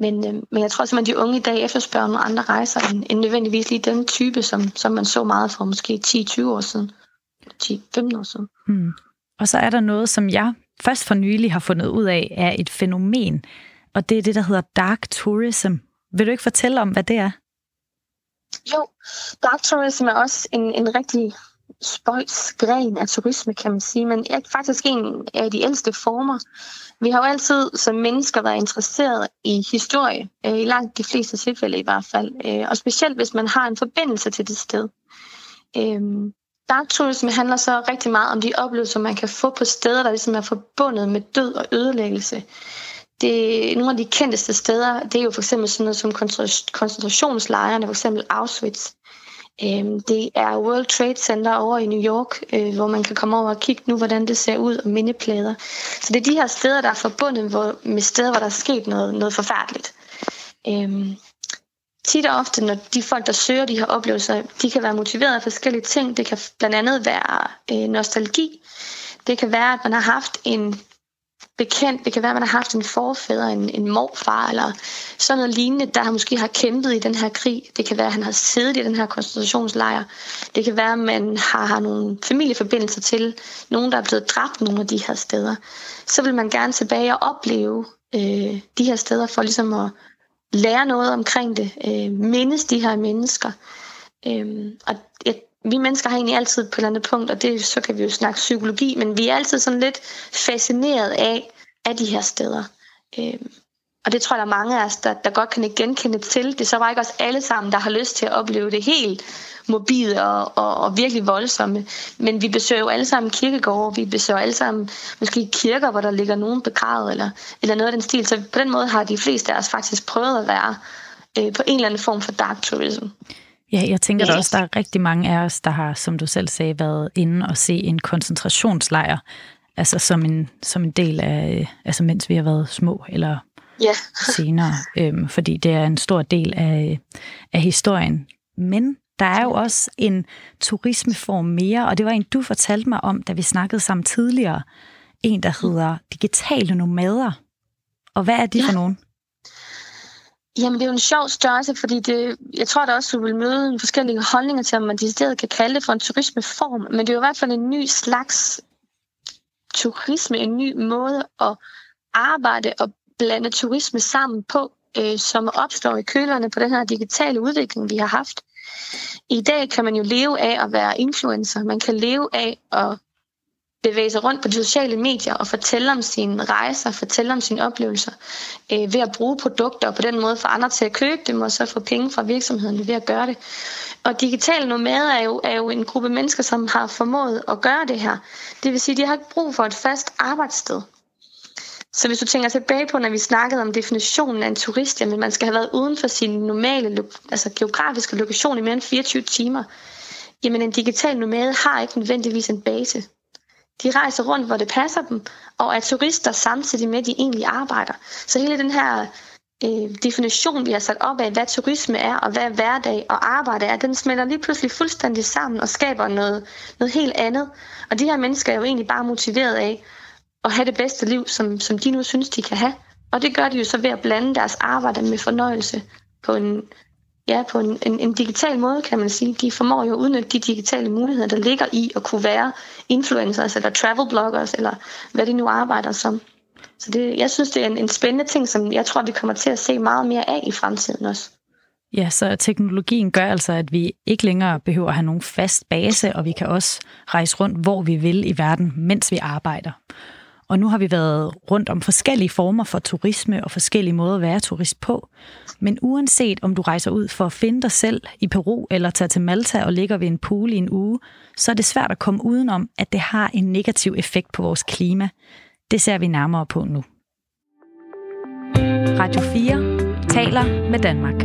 Men, øh, men jeg tror simpelthen, at de unge i dag efterspørger nogle andre rejser, end, end nødvendigvis lige den type, som, som man så meget for måske ti til tyve år siden. ti til femten år siden. Hmm. Og så er der noget, som jeg først for nylig har fundet ud af, er et fænomen, og det er det, der hedder dark tourism. Vil du ikke fortælle om, hvad det er? Jo, dark tourism er også en, en rigtig spøjs gren af turisme, kan man sige, men er faktisk en af de ældste former. Vi har jo altid som mennesker været interesseret i historie, i langt de fleste tilfælde i hvert fald, og specielt hvis man har en forbindelse til det sted. Dark tourism handler så rigtig meget om de oplevelser, man kan få på steder, der ligesom er forbundet med død og ødelæggelse. Det, nogle af de kendteste steder, det er jo for eksempel sådan noget som koncentrationslejrene, for eksempel Auschwitz. Det er World Trade Center over i New York, hvor man kan komme over og kigge nu, hvordan det ser ud, og mindeplader. Så det er de her steder, der er forbundet med steder, hvor der er sket noget, noget forfærdeligt. Tit og ofte, når de folk, der søger de her oplevelser, de kan være motiveret af forskellige ting. Det kan blandt andet være øh, nostalgi. Det kan være, at man har haft en bekendt. Det kan være, at man har haft en forfædre, en, en morfar, eller sådan noget lignende, der måske har kæmpet i den her krig. Det kan være, at han har siddet i den her koncentrationslejr. Det kan være, at man har, har nogle familieforbindelser til nogen, der er blevet dræbt nogle af de her steder. Så vil man gerne tilbage og opleve øh, de her steder for ligesom at lære noget omkring det, øh, mindes de her mennesker. Øh, og et, vi mennesker har egentlig altid på et eller andet punkt, og det, så kan vi jo snakke psykologi, men vi er altid sådan lidt fascineret af, af de her steder. Øh, og det tror jeg, der er mange af os, der, der godt kan genkende til. Det er så bare ikke os alle sammen, der har lyst til at opleve det helt morbide og, og, og virkelig voldsomme. Men vi besøger jo alle sammen kirkegårde, vi besøger alle sammen måske kirker, hvor der ligger nogen begravet, eller, eller noget af den stil. Så på den måde har de fleste af os faktisk prøvet at være øh, på en eller anden form for dark tourism. Ja, jeg tænker yes. der også, der er rigtig mange af os, der har, som du selv sagde, været inde og se en koncentrationslejr, altså som en, som en del af, altså mens vi har været små, eller yeah. senere, øhm, fordi det er en stor del af, af historien. Men der er jo også en turismeform mere, og det var en, du fortalte mig om, da vi snakkede sammen tidligere, en, der hedder digitale nomader. Og hvad er de ja. for nogen? Jamen, det er jo en sjov størrelse, fordi det, jeg tror da også, du vil møde forskellige holdninger til, om man i stedet kan kalde det for en turismeform, men det er jo i hvert fald en ny slags turisme, en ny måde at arbejde og blande turisme sammen på, øh, som opstår i kølerne på den her digitale udvikling, vi har haft. I dag kan man jo leve af at være influencer. Man kan leve af at bevæge sig rundt på de sociale medier og fortælle om sine rejser, fortælle om sine oplevelser øh, ved at bruge produkter og på den måde få andre til at købe dem og så få penge fra virksomheden ved at gøre det. Og digitale nomader er jo, er jo en gruppe mennesker, som har formået at gøre det her. Det vil sige, at de har ikke brug for et fast arbejdssted. Så hvis du tænker tilbage på, når vi snakkede om definitionen af en turist, jamen man skal have været uden for sin normale, altså geografiske lokation i mere end fireogtyve timer, jamen en digital nomade har ikke nødvendigvis en base. De rejser rundt, hvor det passer dem, og er turister samtidig med, at de egentlig arbejder. Så hele den her øh, definition, vi har sat op af, hvad turisme er, og hvad hverdag og arbejde er, den smelter lige pludselig fuldstændig sammen og skaber noget, noget helt andet. Og de her mennesker er jo egentlig bare motiveret af at have det bedste liv, som, som de nu synes, de kan have. Og det gør de jo så ved at blande deres arbejde med fornøjelse på en, ja, på en, en, en digital måde, kan man sige. De formår jo at udnytte de digitale muligheder, der ligger i at kunne være influencers eller travel bloggers, eller hvad de nu arbejder som. Så det, jeg synes, det er en, en spændende ting, som jeg tror, vi kommer til at se meget mere af i fremtiden også. Ja, så teknologien gør altså, at vi ikke længere behøver at have nogen fast base, og vi kan også rejse rundt, hvor vi vil i verden, mens vi arbejder. Og nu har vi været rundt om forskellige former for turisme og forskellige måder at være turist på. Men uanset om du rejser ud for at finde dig selv i Peru eller tager til Malta og ligger ved en pool i en uge, så er det svært at komme udenom, at det har en negativ effekt på vores klima. Det ser vi nærmere på nu. Radio fire taler med Danmark.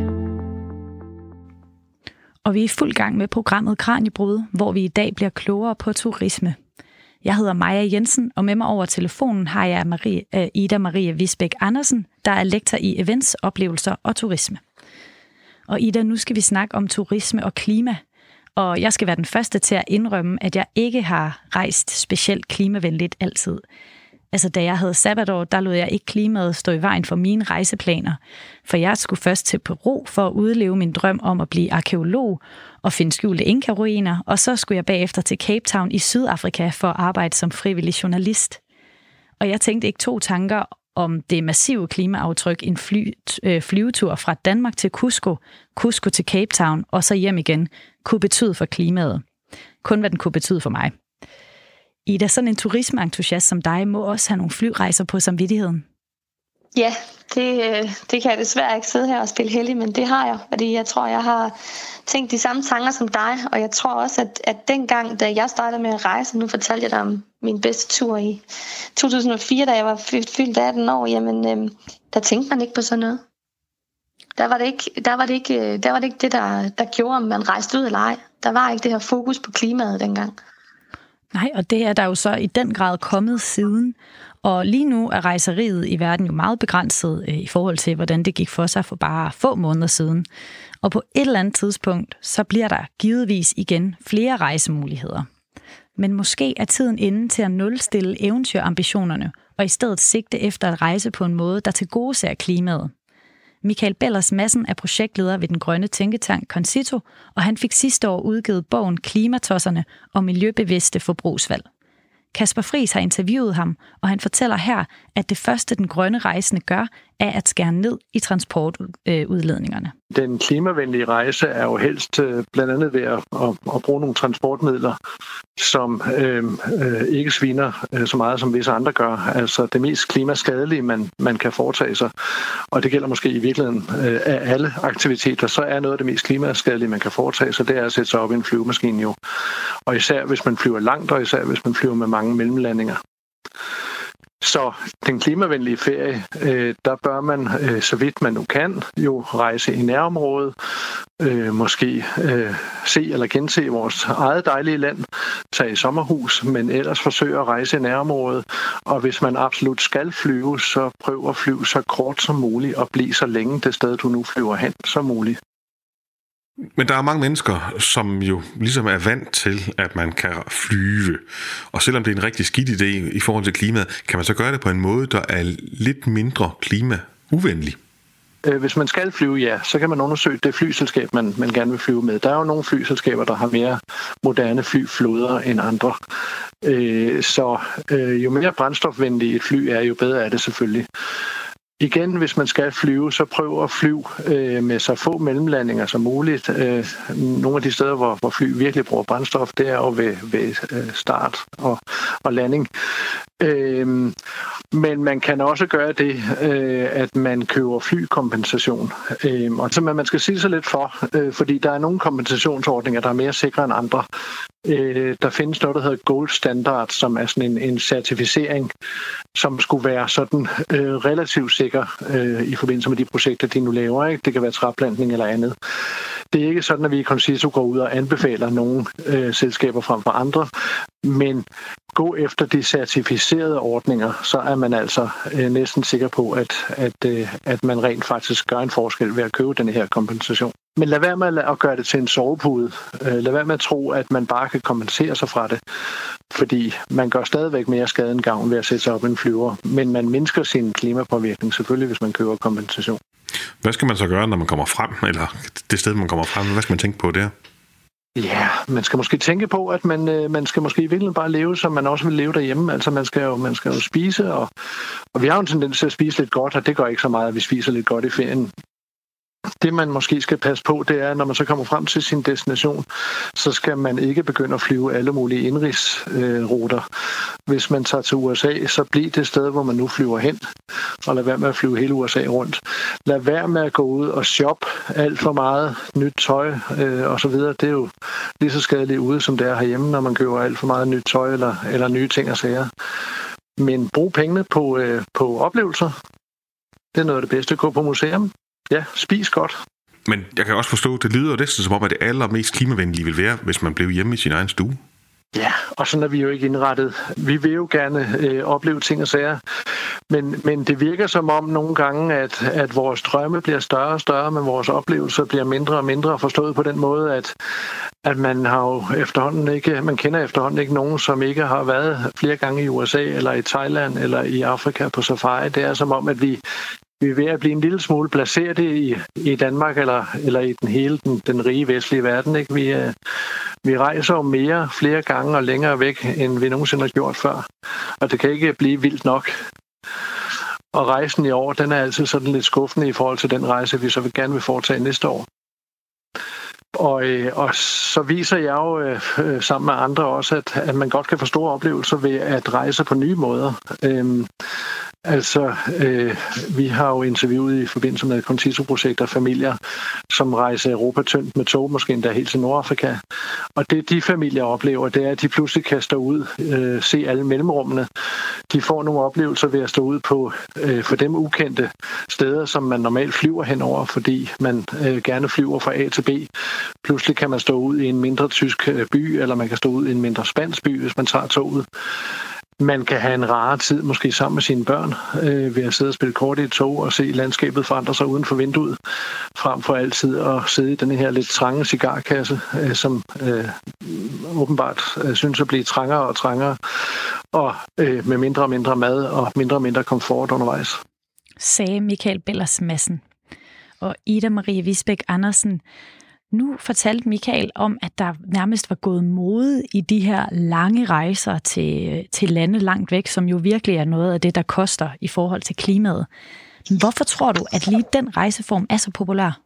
Og vi er i fuld gang med programmet Kraniebrud, hvor vi i dag bliver klogere på turisme. Jeg hedder Maja Jensen, og med mig over telefonen har jeg Marie, uh, Ida Marie Wisbæk Andersen, der er lektor i events, oplevelser og turisme. Og Ida, nu skal vi snakke om turisme og klima, og jeg skal være den første til at indrømme, at jeg ikke har rejst specielt klimavenligt altid. Altså, da jeg havde sabbatår, der lod jeg ikke klimaet stå i vejen for mine rejseplaner. For jeg skulle først til Peru for at udleve min drøm om at blive arkæolog og finde skjulte inka-ruiner, og så skulle jeg bagefter til Cape Town i Sydafrika for at arbejde som frivillig journalist. Og jeg tænkte ikke to tanker om det massive klimaaftryk, en fly, øh, flyvetur fra Danmark til Cusco, Cusco til Cape Town og så hjem igen, kunne betyde for klimaet. Kun hvad den kunne betyde for mig. Ida, sådan en turismeentusiast som dig må også have nogle flyrejser på samvittigheden. Ja, det, det kan jeg desværre ikke sidde her og spille heldig, men det har jeg, fordi jeg tror, jeg har tænkt de samme tanker som dig, og jeg tror også, at, at dengang, da jeg startede med at rejse, nu fortalte jeg dig om min bedste tur i to tusind og fire, da jeg var fyldt atten år, jamen, øhm, der tænkte man ikke på sådan noget. Der var det ikke, der var det ikke, der var det, ikke det der, der gjorde, om man rejste ud eller ej. Der var ikke det her fokus på klimaet dengang. Nej, og det er der jo så i den grad kommet siden. Og lige nu er rejseriet i verden jo meget begrænset øh, i forhold til, hvordan det gik for sig for bare få måneder siden. Og på et eller andet tidspunkt, så bliver der givetvis igen flere rejsemuligheder. Men måske er tiden inde til at nulstille eventyrambitionerne, og i stedet sigte efter at rejse på en måde, der tilgodeser klimaet. Michael Bellers Madsen er projektleder ved den grønne tænketank Concito, og han fik sidste år udgivet bogen Klimatosserne og miljøbevidste forbrugsvalg. Kasper Friis har interviewet ham, og han fortæller her, at det første den grønne rejsende gør, er at skære ned i transportudledningerne. Den klimavenlige rejse er jo helst blandt andet ved at, at, at bruge nogle transportmidler, som øh, øh, ikke sviner øh, så meget, som visse andre gør. Altså det mest klimaskadelige, man, man kan foretage sig. Og det gælder måske i virkeligheden øh, af alle aktiviteter. Så er noget af det mest klimaskadelige, man kan foretage sig, det er at sætte sig op i en flyvemaskine jo. Og især hvis man flyver langt, og især hvis man flyver med mange mellemlandinger. Så den klimavenlige ferie, øh, der bør man, øh, så vidt man nu kan, jo rejse i nærområdet, øh, måske øh, se eller gense vores eget dejlige land, tage i sommerhus, men ellers forsøge at rejse i nærområdet. Og hvis man absolut skal flyve, så prøv at flyve så kort som muligt og blive så længe det sted, du nu flyver hen som muligt. Men der er mange mennesker, som jo ligesom er vant til, at man kan flyve. Og selvom det er en rigtig skidt idé i forhold til klimaet, kan man så gøre det på en måde, der er lidt mindre klimauvenlig? Hvis man skal flyve, ja, så kan man undersøge det flyselskab, man, man gerne vil flyve med. Der er jo nogle flyselskaber, der har mere moderne flyflåder end andre. Så jo mere brændstofvenligt et fly er, jo bedre er det selvfølgelig. Igen, hvis man skal flyve, så prøv at flyve øh, med så få mellemlandinger som muligt. Øh, nogle af de steder, hvor, hvor fly virkelig bruger brændstof, det er jo ved, ved øh, start og, og landing. Øh, men man kan også gøre det, øh, at man køber flykompensation. Øh, og så man skal sige sig lidt for, øh, fordi der er nogle kompensationsordninger, der er mere sikre end andre. Øh, der findes noget, der hedder Gold Standard, som er sådan en, en certificering, som skulle være sådan øh, relativt sikker øh, i forbindelse med de projekter, de nu laver. Ikke? Det kan være træplantning eller andet. Det er ikke sådan, at vi i Concito går ud og anbefaler nogle øh, selskaber frem for andre, men gå efter de certificerede ordninger, så er man altså øh, næsten sikker på, at, at, øh, at man rent faktisk gør en forskel ved at købe den her kompensation. Men lad være med at gøre det til en sovepude. Lad være med at tro, at man bare kan kompensere sig fra det. Fordi man gør stadigvæk mere skade end gavn ved at sætte sig op en flyver. Men man mindsker sin klimapåvirkning selvfølgelig, hvis man køber kompensation. Hvad skal man så gøre, når man kommer frem? Eller det sted, man kommer frem? Hvad skal man tænke på der? Ja, man skal måske tænke på, at man, man skal måske i virkeligheden bare leve, som man også vil leve derhjemme. Altså man skal jo, man skal jo spise, og, og vi har jo en tendens til at spise lidt godt, og det gør ikke så meget, at vi spiser lidt godt i ferien. Det, man måske skal passe på, det er, når man så kommer frem til sin destination, så skal man ikke begynde at flyve alle mulige indrigsruter. Hvis man tager til U S A, så bliver det sted, hvor man nu flyver hen, og lad være med at flyve hele U S A rundt. Lad være med at gå ud og shoppe alt for meget nyt tøj øh, osv. Det er jo lige så skadeligt ude, som det er herhjemme, når man køber alt for meget nyt tøj eller, eller nye ting og sager. Men brug pengene på, øh, på oplevelser. Det er noget af det bedste. Gå på museum. Ja, spis godt. Men jeg kan også forstå, det lyder næsten som om, at det allermest klimavenlige vil være, hvis man blev hjemme i sin egen stue. Ja, og sådan er vi jo ikke indrettet. Vi vil jo gerne øh, opleve ting og sager, men, men det virker som om nogle gange, at, at vores drømme bliver større og større, men vores oplevelser bliver mindre og mindre, forstået på den måde, at, at man har jo efterhånden ikke, man kender efterhånden ikke nogen, som ikke har været flere gange i U S A eller i Thailand eller i Afrika på safari. Det er som om, at vi, vi er ved at blive en lille smule placeret i, i Danmark eller, eller i den hele den, den rige vestlige verden. Ikke? Vi, vi rejser jo mere, flere gange og længere væk, end vi nogensinde har gjort før. Og det kan ikke blive vildt nok. Og rejsen i år, den er altid sådan lidt skuffende i forhold til den rejse, vi så vil gerne vil foretage næste år. Og, øh, og så viser jeg jo øh, sammen med andre også, at, at man godt kan få store oplevelser ved at rejse på nye måder. Øhm, altså, øh, vi har jo interviewet i forbindelse med Contito-projekter familier, som rejser Europa tyndt med tog, måske endda helt til Nordafrika. Og det, de familier oplever, det er, at de pludselig kan stå ud, øh, se alle mellemrummene. De får nogle oplevelser ved at stå ud på øh, for dem ukendte steder, som man normalt flyver henover, fordi man øh, gerne flyver fra A til B. Pludselig kan man stå ud i en mindre tysk by, eller man kan stå ud i en mindre spansk by, hvis man tager toget. Man kan have en rare tid, måske sammen med sine børn, øh, ved at sidde og spille kort i et tog og se landskabet forandre sig uden for vinduet, frem for altid at sidde i den her lidt trange cigarkasse, øh, som øh, åbenbart øh, synes at blive trængere og trængere, og øh, med mindre og mindre mad og mindre og mindre komfort undervejs. Sagde Michael Bellers Madsen. Og Ida Marie Wisbech Andersen, nu fortalte Michael om, at der nærmest var gået mode i de her lange rejser til, til lande langt væk, som jo virkelig er noget af det, der koster i forhold til klimaet. Hvorfor tror du, at lige den rejseform er så populær?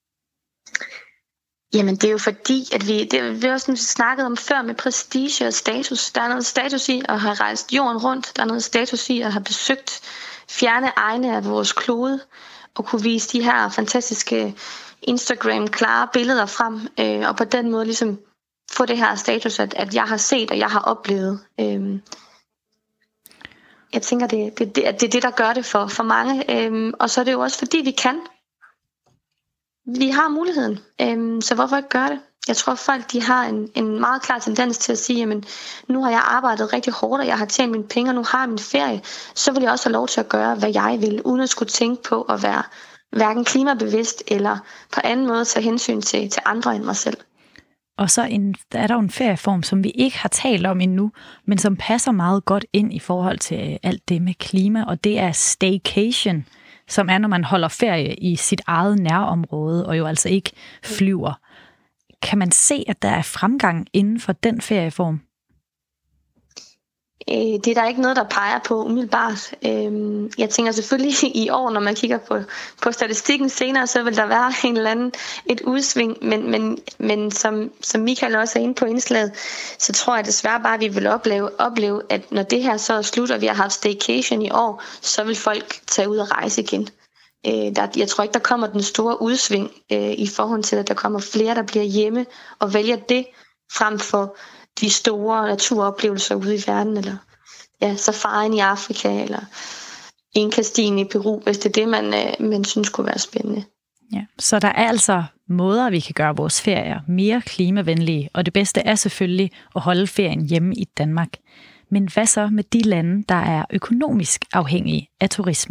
Jamen, det er jo fordi, at vi, det er også sådan, vi snakkede om før med prestige og status. Der er noget status i at have rejst jorden rundt. Der er noget status i at have besøgt fjerne egne af vores klode og kunne vise de her fantastiske Instagram-klare billeder frem, øh, og på den måde ligesom få det her status, at, at jeg har set, og jeg har oplevet. Øh, jeg tænker, det, det, det, det er det, der gør det for, for mange. Øh, og så er det jo også, fordi vi kan. Vi har muligheden, øh, så hvorfor ikke gøre det? Jeg tror, folk de har en, en meget klar tendens til at sige, jamen, nu har jeg arbejdet rigtig hårdt, og jeg har tjent mine penge, og nu har jeg min ferie. Så vil jeg også have lov til at gøre, hvad jeg vil, uden at skulle tænke på at være hverken klimabevidst eller på anden måde tage hensyn til, til andre end mig selv. Og så en, er der jo en ferieform, som vi ikke har talt om endnu, men som passer meget godt ind i forhold til alt det med klima, og det er staycation, som er, når man holder ferie i sit eget nærområde, og jo altså ikke flyver. Kan man se, at der er fremgang inden for den ferieform? Det er der ikke noget, der peger på umiddelbart. Jeg tænker selvfølgelig i år, når man kigger på, på statistikken senere, så vil der være en eller anden, et udsving, men, men, men som, som Michael også er inde på indslaget, så tror jeg desværre bare, at vi vil opleve, opleve, at når det her så er slut, og vi har haft staycation i år, så vil folk tage ud og rejse igen. Jeg tror ikke, der kommer den store udsving i forhold til, at der kommer flere, der bliver hjemme og vælger det frem for de store naturoplevelser ude i verden, eller ja, safarien i Afrika, eller Inkastien i Peru, hvis det er det, man, man synes kunne være spændende. Ja, så der er altså måder, vi kan gøre vores ferier mere klimavenlige, og det bedste er selvfølgelig at holde ferien hjemme i Danmark. Men hvad så med de lande, der er økonomisk afhængige af turisme?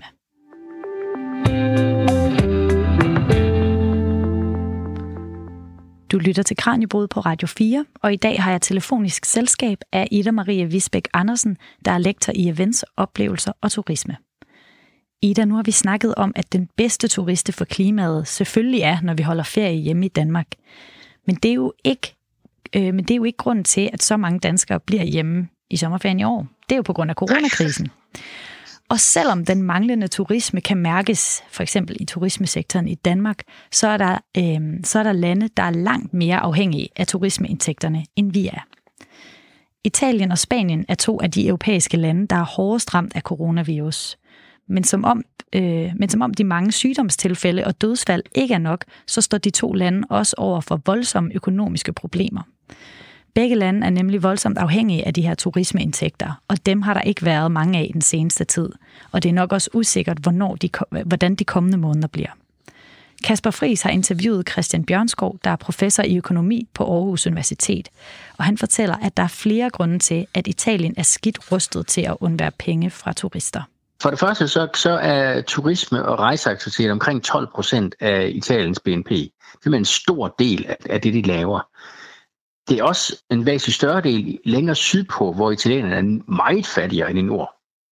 Du lytter til Kraniebrud på Radio fire, og i dag har jeg telefonisk selskab af Ida Marie Wisbech Andersen, der er lektor i events, oplevelser og turisme. Ida, nu har vi snakket om, at den bedste turiste for klimaet selvfølgelig er, når vi holder ferie hjemme i Danmark. Men det er jo ikke, øh, men det er jo ikke grunden til, at så mange danskere bliver hjemme i sommerferien i år. Det er jo på grund af coronakrisen. Og selvom den manglende turisme kan mærkes, for eksempel i turismesektoren i Danmark, så er der, øh, så er der lande, der er langt mere afhængige af turismeindtægterne, end vi er. Italien og Spanien er to af de europæiske lande, der er hårdest ramt af coronavirus. Men som om, øh, men som om de mange sygdomstilfælde og dødsfald ikke er nok, så står de to lande også over for voldsomme økonomiske problemer. Begge lande er nemlig voldsomt afhængige af de her turismeindtægter, og dem har der ikke været mange af i den seneste tid. Og det er nok også usikkert, hvornår de, hvordan de kommende måneder bliver. Kasper Friis har interviewet Christian Bjørnskov, der er professor i økonomi på Aarhus Universitet, og han fortæller, at der er flere grunde til, at Italien er skidt rustet til at undvære penge fra turister. For det første så, så er turisme og rejseaktivitet omkring tolv procent af Italiens B N P. Det er en stor del af, af det, de laver. Det er også en væsentlig større del længere sydpå, hvor italienerne er meget fattigere end i nord.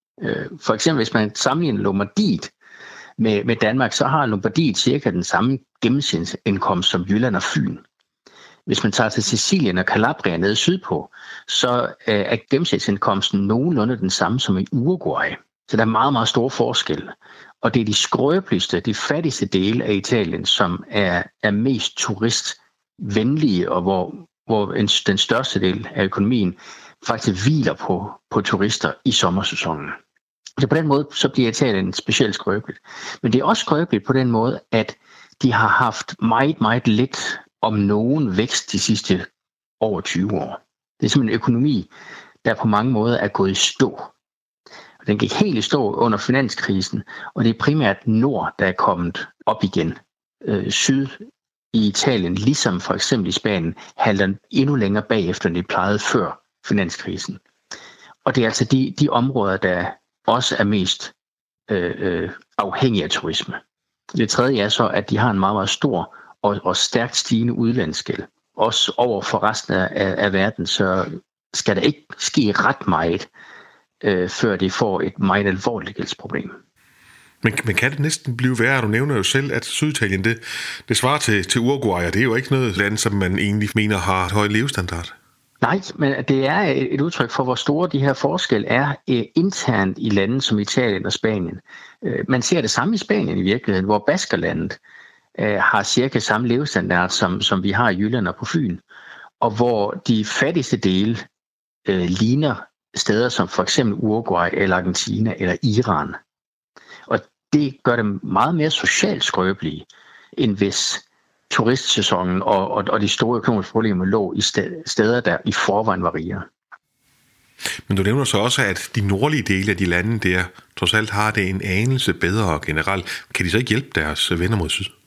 For eksempel, hvis man sammenligner Lombardiet med, med Danmark, så har Lombardiet cirka den samme gennemsnitsindkomst som Jylland og Fyn. Hvis man tager til Sicilien og Calabria nede sydpå, så er gennemsnitsindkomsten nogenlunde den samme som i Uruguay. Så der er meget, meget store forskelle. Og det er de skrøbeligste, de fattigste dele af Italien, som er, er mest turistvenlige, og hvor, hvor en, den største del af økonomien faktisk hviler på, på turister i sommersæsonen. Så på den måde så bliver Italien specielt skrøbeligt. Men det er også skrøbeligt på den måde, at de har haft meget, meget lidt om nogen vækst de sidste over tyve år. Det er simpelthen en økonomi, der på mange måder er gået i stå. Den gik helt i stå under finanskrisen, og det er primært nord, der er kommet op igen. Øh, syd i Italien, ligesom for eksempel i Spanien, halter endnu længere bagefter, end det plejede før finanskrisen. Og det er altså de, de områder, der også er mest øh, øh, afhængige af turisme. Det tredje er så, at de har en meget, meget stor og, og stærkt stigende udlandsgæld. Også over for resten af, af verden, så skal der ikke ske ret meget, øh, før de får et meget alvorligt gældsproblem. Men, men kan det næsten blive værre? Du nævner jo selv, at Syditalien, det, det svarer til, til Uruguay, og det er jo ikke noget land, som man egentlig mener har et højt levestandard. Nej, men det er et udtryk for, hvor store de her forskelle er internt i lande som Italien og Spanien. Man ser det samme i Spanien i virkeligheden, hvor Baskerlandet har cirka samme levestandard, som, som vi har i Jylland og på Fyn, og hvor de fattigste dele øh, ligner steder som for eksempel Uruguay eller Argentina eller Iran. Og det gør dem meget mere socialt skrøbelige, end hvis turistsæsonen og, og, og de store økonomiske problemer lå i steder, der i forvejen var rigere. Men du nævner så også, at de nordlige dele af de lande der trods alt har det en anelse bedre generelt. Kan de så ikke hjælpe deres venner mod syd?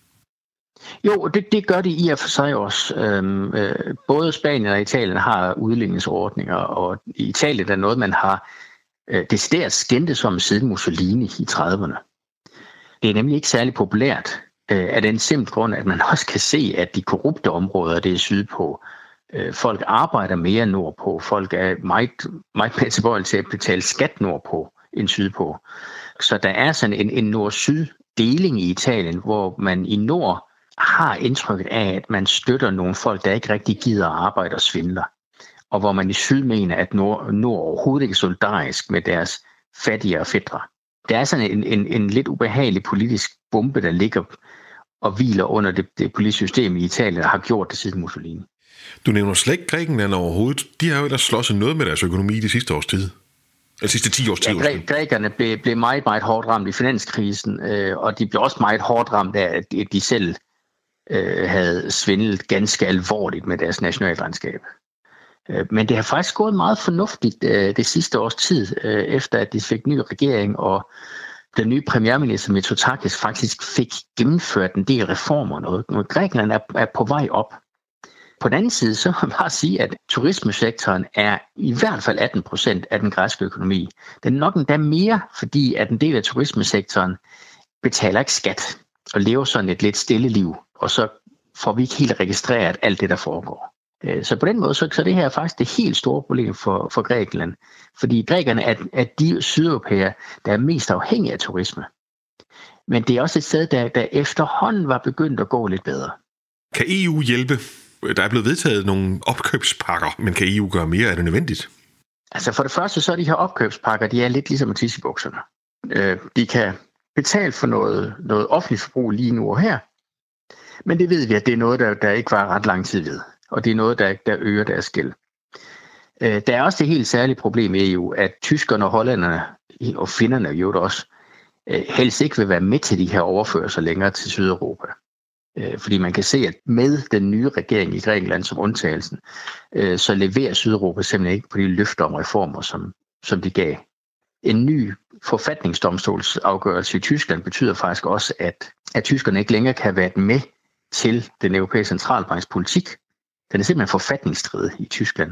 Jo, det, det gør de i og for sig også. Øhm, øh, både Spanien og Italien har udligningsordninger, og i Italien er noget, man har øh, decideret skændtes som siden Mussolini i trediverne. Det er nemlig ikke særlig populært øh, af den simple grund, at man også kan se, at de korrupte områder, det er sydpå, øh, folk arbejder mere nordpå, folk er meget, meget mere tilbøjelige til at betale skat nordpå end sydpå. Så der er sådan en, en nord-syd-deling i Italien, hvor man i nord har indtrykket af, at man støtter nogle folk, der ikke rigtig gider at arbejde og svindler. Og hvor man i syd mener, at nord, nord overhovedet ikke er solidarisk med deres fattigere fætre. Der er sådan en, en, en lidt ubehagelig politisk bombe, der ligger og hviler under det, det politiske system i Italien, der har gjort det siden Mussolini. Du nævner slet ikke Grækenland overhovedet. De har jo ellers slåsset noget med deres økonomi de sidste års tid. De sidste ti års tid. Ja, græ- grækerne blev, blev meget, meget hårdt ramt i finanskrisen, øh, og de blev også meget hårdt ramt af, at de selv øh, havde svindlet ganske alvorligt med deres nationalregnskab. Øh, men det har faktisk gået meget fornuftigt øh, det sidste års tid, øh, efter at de fik ny regering, og den nye premierminister Mitsotakis faktisk fik gennemført en del reformer. Noget. Grækenland er, er på vej op. På den anden side, så må man bare sige, at turismesektoren er i hvert fald atten procent af den græske økonomi. Den er nok endda mere, fordi at en del af turismesektoren betaler ikke skat og lever sådan et lidt stille liv, og så får vi ikke helt registreret alt det, der foregår. Så på den måde, så, så det her er faktisk det helt store problem for, for Grækenland, fordi grækerne er, er de sydeuropæere, der er mest afhængige af turisme. Men det er også et sted, der, der efterhånden var begyndt at gå lidt bedre. Kan E U hjælpe? Der er blevet vedtaget nogle opkøbspakker, men kan E U gøre mere? Er det nødvendigt? Altså for det første, så er de her opkøbspakker, de er lidt ligesom at tisse i bukserne. Øh, de kan betale for noget, noget offentligt forbrug lige nu og her, men det ved vi, at det er noget, der, der ikke var ret lang tid ved, og det er noget, der, der øger deres gæld. Øh, der er også det helt særlige problem i E U, at tyskerne og hollænderne, og finnerne jo også, øh, helst ikke vil være med til de her overførsler længere til Sydeuropa. Fordi man kan se, at med den nye regering i Grækenland som undtagelsen, så leverer Sydeuropa simpelthen ikke på de løfter om reformer, som, som de gav. En ny forfatningsdomstolsafgørelse i Tyskland betyder faktisk også, at, at tyskerne ikke længere kan være med til den europæiske centralbanks politik. Den er simpelthen forfatningsstridig i Tyskland.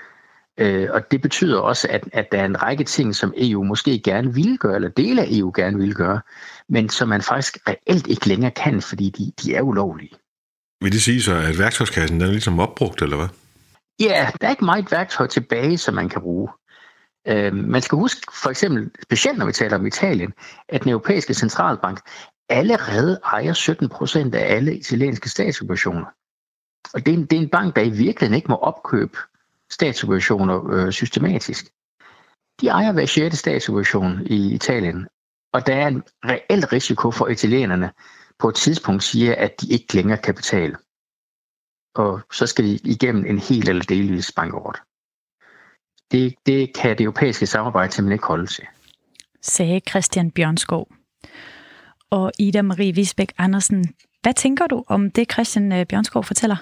Og det betyder også, at, at der er en række ting, som E U måske gerne ville gøre, eller dele af E U gerne ville gøre, men som man faktisk reelt ikke længere kan, fordi de, de er ulovlige. Vil det sige så, at værktøjskassen den er ligesom opbrugt, eller hvad? Ja, der er ikke meget værktøj tilbage, som man kan bruge. Øh, man skal huske, for eksempel, specielt når vi taler om Italien, at den europæiske centralbank allerede ejer sytten procent af alle italienske statsobligationer. Og det er, en, det er en bank, der i virkeligheden ikke må opkøbe statsobligationer øh, systematisk. De ejer hver sjette statsobligation i Italien, og der er en reel risiko for, at italienerne på et tidspunkt siger, at de ikke længere kan betale. Og så skal de igennem en helt eller delvis bankerot. Det, det kan det europæiske samarbejde simpelthen ikke holde til. Sagde Christian Bjørnskov. Og Ida Marie Wisbæk Andersen, hvad tænker du om det, Christian Bjørnskov fortæller?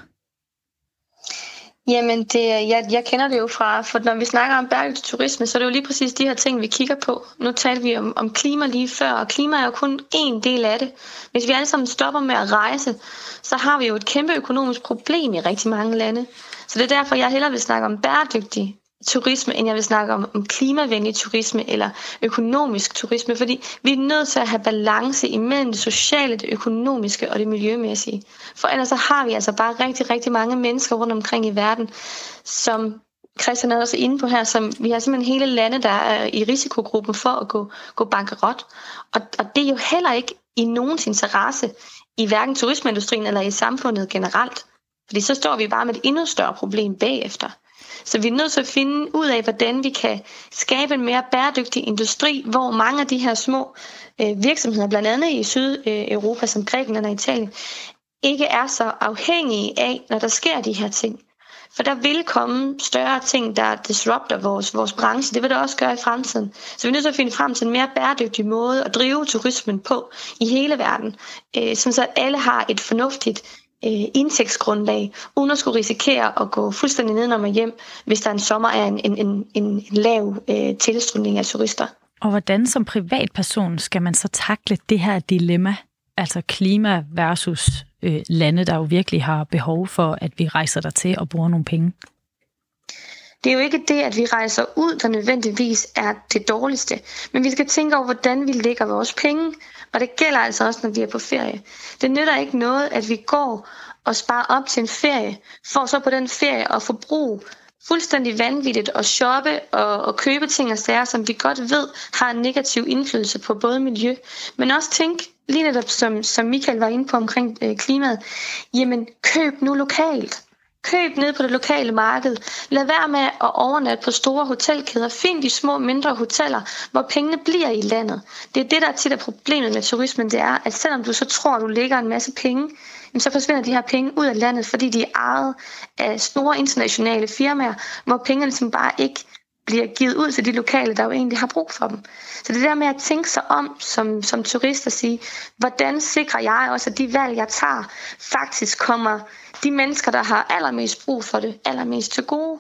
Jamen, det, jeg, jeg kender det jo fra, for når vi snakker om bæredygtig turisme, så er det jo lige præcis de her ting, vi kigger på. Nu talte vi om, om klima lige før, og klima er jo kun én del af det. Hvis vi alle sammen stopper med at rejse, så har vi jo et kæmpe økonomisk problem i rigtig mange lande. Så det er derfor, jeg hellere vil snakke om bæredygtig turisme, end jeg vil snakke om, om klimavenlig turisme eller økonomisk turisme, fordi vi er nødt til at have balance imellem det sociale, det økonomiske og det miljømæssige. For ellers så har vi altså bare rigtig, rigtig mange mennesker rundt omkring i verden, som Christian er også inde på her, som vi har simpelthen hele lande, der er i risikogruppen for at gå, gå bankerot. Og, og det er jo heller ikke i nogens interesse i hverken turismeindustrien eller i samfundet generelt, fordi så står vi bare med et endnu større problem bagefter. Så vi er nødt til at finde ud af, hvordan vi kan skabe en mere bæredygtig industri, hvor mange af de her små øh, virksomheder, blandt andet i Sydeuropa som Grækenland og Italien, ikke er så afhængige af, når der sker de her ting. For der vil komme større ting, der disrupter vores, vores branche. Det vil der også gøre i fremtiden. Så vi er nødt til at finde frem til en mere bæredygtig måde at drive turismen på i hele verden, øh, som så alle har et fornuftigt indtægtsgrundlag, uden at skulle risikere at gå fuldstændig nedenom og hjem, hvis der en sommer er en, en, en, en lav øh, tilstrømning af turister. Og hvordan som privatperson skal man så takle det her dilemma, altså klima versus øh, lande, der jo virkelig har behov for, at vi rejser der til og bruger nogle penge? Det er jo ikke det, at vi rejser ud, der nødvendigvis er det dårligste, men vi skal tænke over, hvordan vi lægger vores penge. Og det gælder altså også, når vi er på ferie. Det nytter ikke noget, at vi går og sparer op til en ferie, for så på den ferie at forbruge fuldstændig vanvittigt og shoppe og, og købe ting og sager, som vi godt ved har en negativ indflydelse på både miljø, men også tænk, lige netop som, som Michael var inde på omkring øh, klimaet, jamen køb nu lokalt. Køb ned på det lokale marked. Lad være med at overnatte på store hotelkæder. Find de små, mindre hoteller, hvor pengene bliver i landet. Det er det, der tit er problemet med turismen. Det er, at selvom du så tror, at du lægger en masse penge, så forsvinder de her penge ud af landet, fordi de er ejet af store internationale firmaer, hvor pengene ligesom bare ikke bliver givet ud til de lokale, der jo egentlig har brug for dem. Så det der med at tænke sig om som, som turist og sige, hvordan sikrer jeg også, at de valg, jeg tager, faktisk kommer de mennesker, der har allermest brug for det, allermest til gode.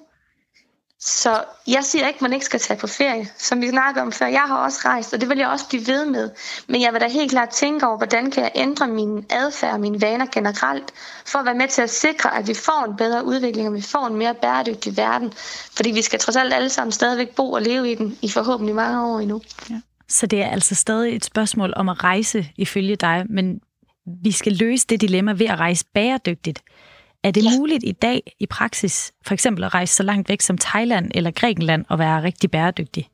Så jeg siger ikke, at man ikke skal tage på ferie, som vi snakker om før. Jeg har også rejst, og det vil jeg også blive ved med. Men jeg vil da helt klart tænke over, hvordan kan jeg ændre min adfærd og mine vaner generelt, for at være med til at sikre, at vi får en bedre udvikling, og vi får en mere bæredygtig verden. Fordi vi skal trods alt alle sammen stadigvæk bo og leve i den i forhåbentlig mange år endnu. Ja. Så det er altså stadig et spørgsmål om at rejse ifølge dig, men vi skal løse det dilemma ved at rejse bæredygtigt. Er det ja. muligt i dag i praksis, for eksempel at rejse så langt væk som Thailand eller Grækenland og være rigtig bæredygtig?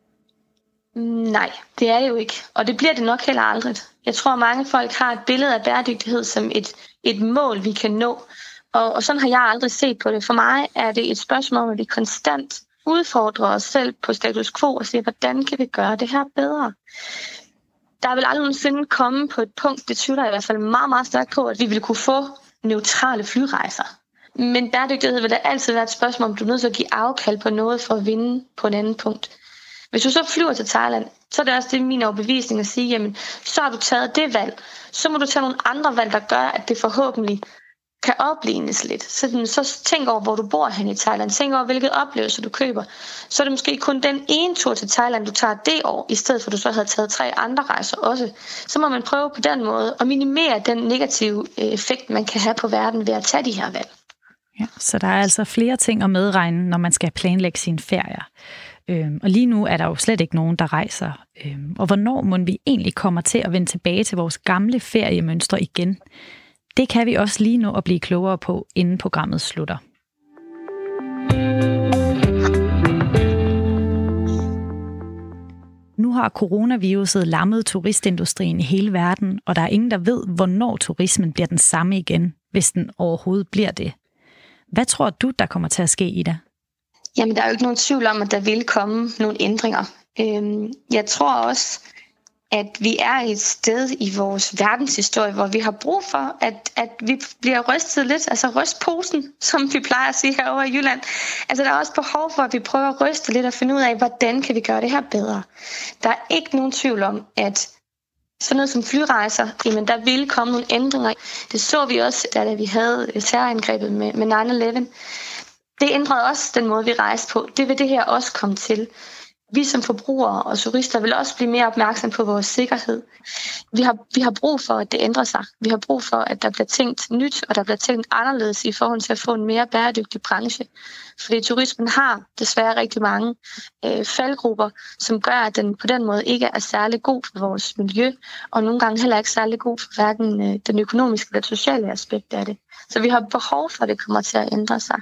Nej, det er det jo ikke. Og det bliver det nok heller aldrig. Jeg tror, mange folk har et billede af bæredygtighed som et, et mål, vi kan nå. Og, og sådan har jeg aldrig set på det. For mig er det et spørgsmål om, at vi konstant udfordrer os selv på status quo og siger, hvordan kan vi gøre det her bedre? Der vil aldrig nogensinde komme på et punkt, det tvivler jeg i hvert fald meget, meget stærkt på, at vi vil kunne få neutrale flyrejser. Men bæredygtighed vil da altid være et spørgsmål, om du er nødt til at give afkald på noget for at vinde på en anden punkt. Hvis du så flyver til Thailand, så er det også det min overbevisning at sige, jamen, så har du taget det valg. Så må du tage nogle andre valg, der gør, at det forhåbentlig kan oplignes lidt. Så, så tænk over, hvor du bor hen i Thailand. Tænk over, hvilke oplevelser du køber. Så er det måske kun den ene tur til Thailand, du tager det år, i stedet for at du så havde taget tre andre rejser også. Så må man prøve på den måde at minimere den negative effekt, man kan have på verden ved at tage de her valg. Ja, så der er altså flere ting at medregne, når man skal planlægge sine ferier. Øhm, og lige nu er der jo slet ikke nogen, der rejser. Øhm, og hvornår må vi egentlig kommer til at vende tilbage til vores gamle feriemønstre igen? Det kan vi også lige nå at blive klogere på, inden programmet slutter. har coronaviruset lammet turistindustrien i hele verden, og der er ingen, der ved, hvornår turismen bliver den samme igen, hvis den overhovedet bliver det. Hvad tror du, der kommer til at ske, Ida? Jamen, der er jo ikke nogen tvivl om, at der vil komme nogle ændringer. Jeg tror også, at vi er et sted i vores verdenshistorie, hvor vi har brug for, at, at vi bliver rystet lidt, altså ryst posen, som vi plejer at sige herovre i Jylland. Altså der er også behov for, at vi prøver at ryste lidt og finde ud af, hvordan kan vi gøre det her bedre. Der er ikke nogen tvivl om, at sådan noget som flyrejser, jamen der vil komme nogle ændringer. Det så vi også, da vi havde terrorangrebet med, med nine eleven. Det ændrede også den måde, vi rejste på. Det vil det her også komme til. Vi som forbrugere og turister vil også blive mere opmærksom på vores sikkerhed. Vi har, vi har brug for, at det ændrer sig. Vi har brug for, at der bliver tænkt nyt, og der bliver tænkt anderledes i forhold til at få en mere bæredygtig branche. Fordi turismen har desværre rigtig mange øh, faldgrupper, som gør, at den på den måde ikke er særlig god for vores miljø, og nogle gange heller ikke særlig god for hverken øh, den økonomiske eller sociale aspekt af det. Så vi har behov for, at det kommer til at ændre sig.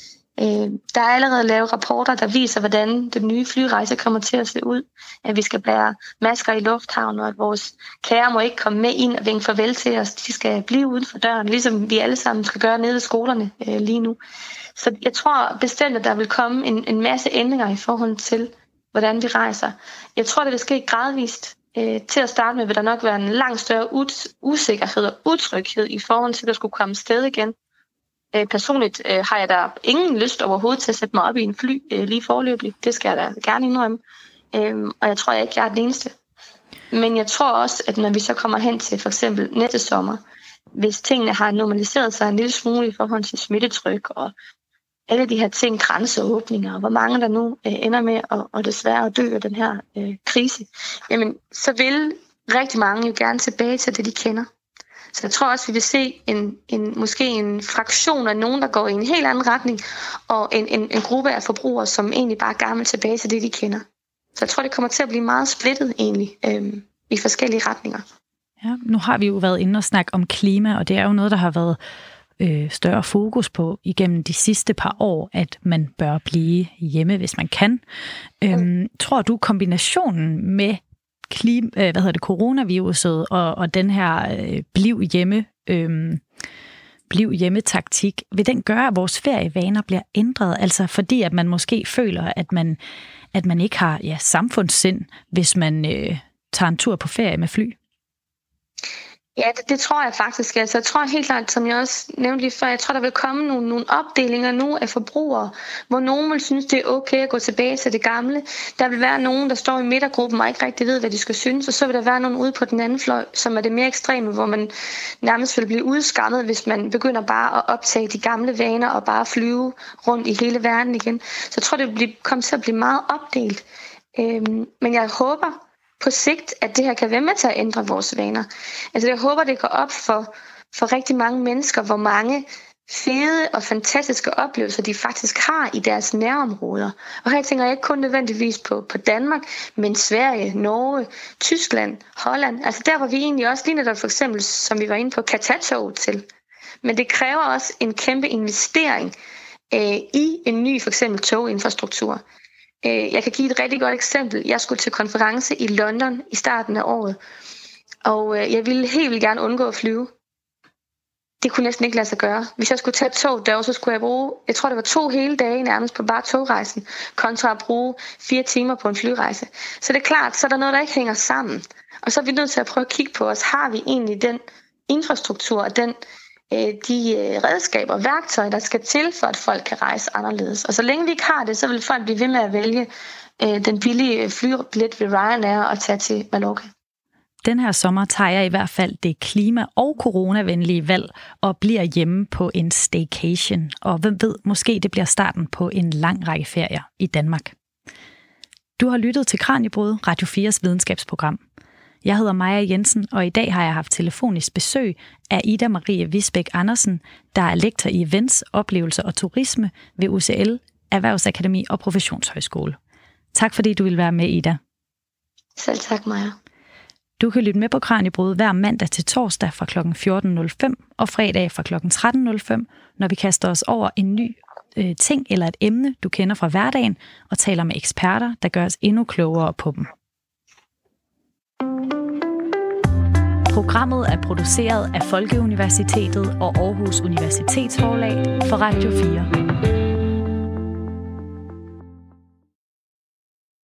Der er allerede lavet rapporter, der viser, hvordan den nye flyrejse kommer til at se ud. At vi skal bære masker i lufthavnen, og at vores kære må ikke komme med ind og vinke farvel til os. De skal blive uden for døren, ligesom vi alle sammen skal gøre nede ved skolerne øh, lige nu. Så jeg tror bestemt, at der vil komme en, en masse ændringer i forhold til, hvordan vi rejser. Jeg tror, det vil ske gradvist. Øh, til at starte med vil der nok være en langt større us- usikkerhed og utryghed i forhold til, at der skulle komme sted igen. Personligt øh, har jeg da ingen lyst overhovedet til at sætte mig op i en fly øh, lige forløbigt. Det skal jeg da gerne indrømme. Øhm, og jeg tror jeg ikke, jeg er den eneste. Men jeg tror også, at når vi så kommer hen til for eksempel næste sommer, hvis tingene har normaliseret sig en lille smule i forhold til smittetryk og alle de her ting, grænseåbninger, og hvor mange der nu øh, ender med at og desværre at dø af den her øh, krise, jamen så vil rigtig mange jo gerne tilbage til det, de kender. Så jeg tror også, vi vil se en, en, måske en fraktion af nogen, der går i en helt anden retning, og en, en, en gruppe af forbrugere, som egentlig bare gerne vil tilbage til det, de kender. Så jeg tror, det kommer til at blive meget splittet egentlig øhm, i forskellige retninger. Ja, nu har vi jo været inde og snakke om klima, og det er jo noget, der har været øh, større fokus på igennem de sidste par år, at man bør blive hjemme, hvis man kan. Øhm, mm. Tror du, kombinationen med Klima, hvad hedder det, coronaviruset og, og den her øh, bliv hjemme øh, bliv hjemme taktik, vil den gøre, at vores ferievaner bliver ændret? Altså fordi, at man måske føler, at man, at man ikke har ja, samfundssind, hvis man øh, tager en tur på ferie med fly? Ja, det, det tror jeg faktisk. Altså, jeg tror helt klart, som jeg også nævnte lige før, jeg tror, der vil komme nogle, nogle opdelinger nu af forbrugere, hvor nogen vil synes, det er okay at gå tilbage til det gamle. Der vil være nogen, der står i midtergruppen og ikke rigtig ved, hvad de skal synes, og så vil der være nogen ude på den anden fløj, som er det mere ekstreme, hvor man nærmest vil blive udskammet, hvis man begynder bare at optage de gamle vaner og bare flyve rundt i hele verden igen. Så jeg tror, det vil komme til at blive meget opdelt. Øhm, men jeg håber på sigt, at det her kan være med til at ændre vores vaner. Altså jeg håber, det går op for, for rigtig mange mennesker, hvor mange fede og fantastiske oplevelser, de faktisk har i deres nærområder. Og her tænker jeg ikke kun nødvendigvis på, på Danmark, men Sverige, Norge, Tyskland, Holland. Altså der, hvor vi egentlig også ligner der for eksempel, som vi var inde på, kan tage toget til. Men det kræver også en kæmpe investering øh, i en ny for eksempel toginfrastruktur. Jeg kan give et rigtig godt eksempel. Jeg skulle til konference i London i starten af året, og jeg ville helt vildt gerne undgå at flyve. Det kunne næsten ikke lade sig gøre. Hvis jeg skulle tage et tog derovre, så skulle jeg bruge, jeg tror det var to hele dage nærmest på bare togrejsen, kontra at bruge fire timer på en flyrejse. Så det er klart, så er der noget, der ikke hænger sammen. Og så er vi nødt til at prøve at kigge på os. Har vi egentlig den infrastruktur og den de redskaber og værktøjer, der skal til, for at folk kan rejse anderledes. Og så længe vi ikke har det, så vil folk blive ved med at vælge øh, den billige flybillet ved Ryanair og tage til Mallorca. Den her sommer tager jeg i hvert fald det klima- og coronavenlige valg og bliver hjemme på en staycation. Og hvem ved, måske det bliver starten på en lang række ferier i Danmark. Du har lyttet til Kraniebrud, Radio fires videnskabsprogram. Jeg hedder Maja Jensen, og i dag har jeg haft telefonisk besøg af Ida Marie Wisbæk Andersen, der er lektor i events, oplevelser og turisme ved U C L, Erhvervsakademi og Professionshøjskole. Tak fordi du vil være med, Ida. Selv tak, Maja. Du kan lytte med på Kraniebrud hver mandag til torsdag fra klokken fjorten nul fem og fredag fra klokken tretten nul fem, når vi kaster os over en ny øh, ting eller et emne, du kender fra hverdagen, og taler med eksperter, der gør os endnu klogere på dem. Programmet er produceret af Folkeuniversitetet og Aarhus Universitetsforlag for Radio fire.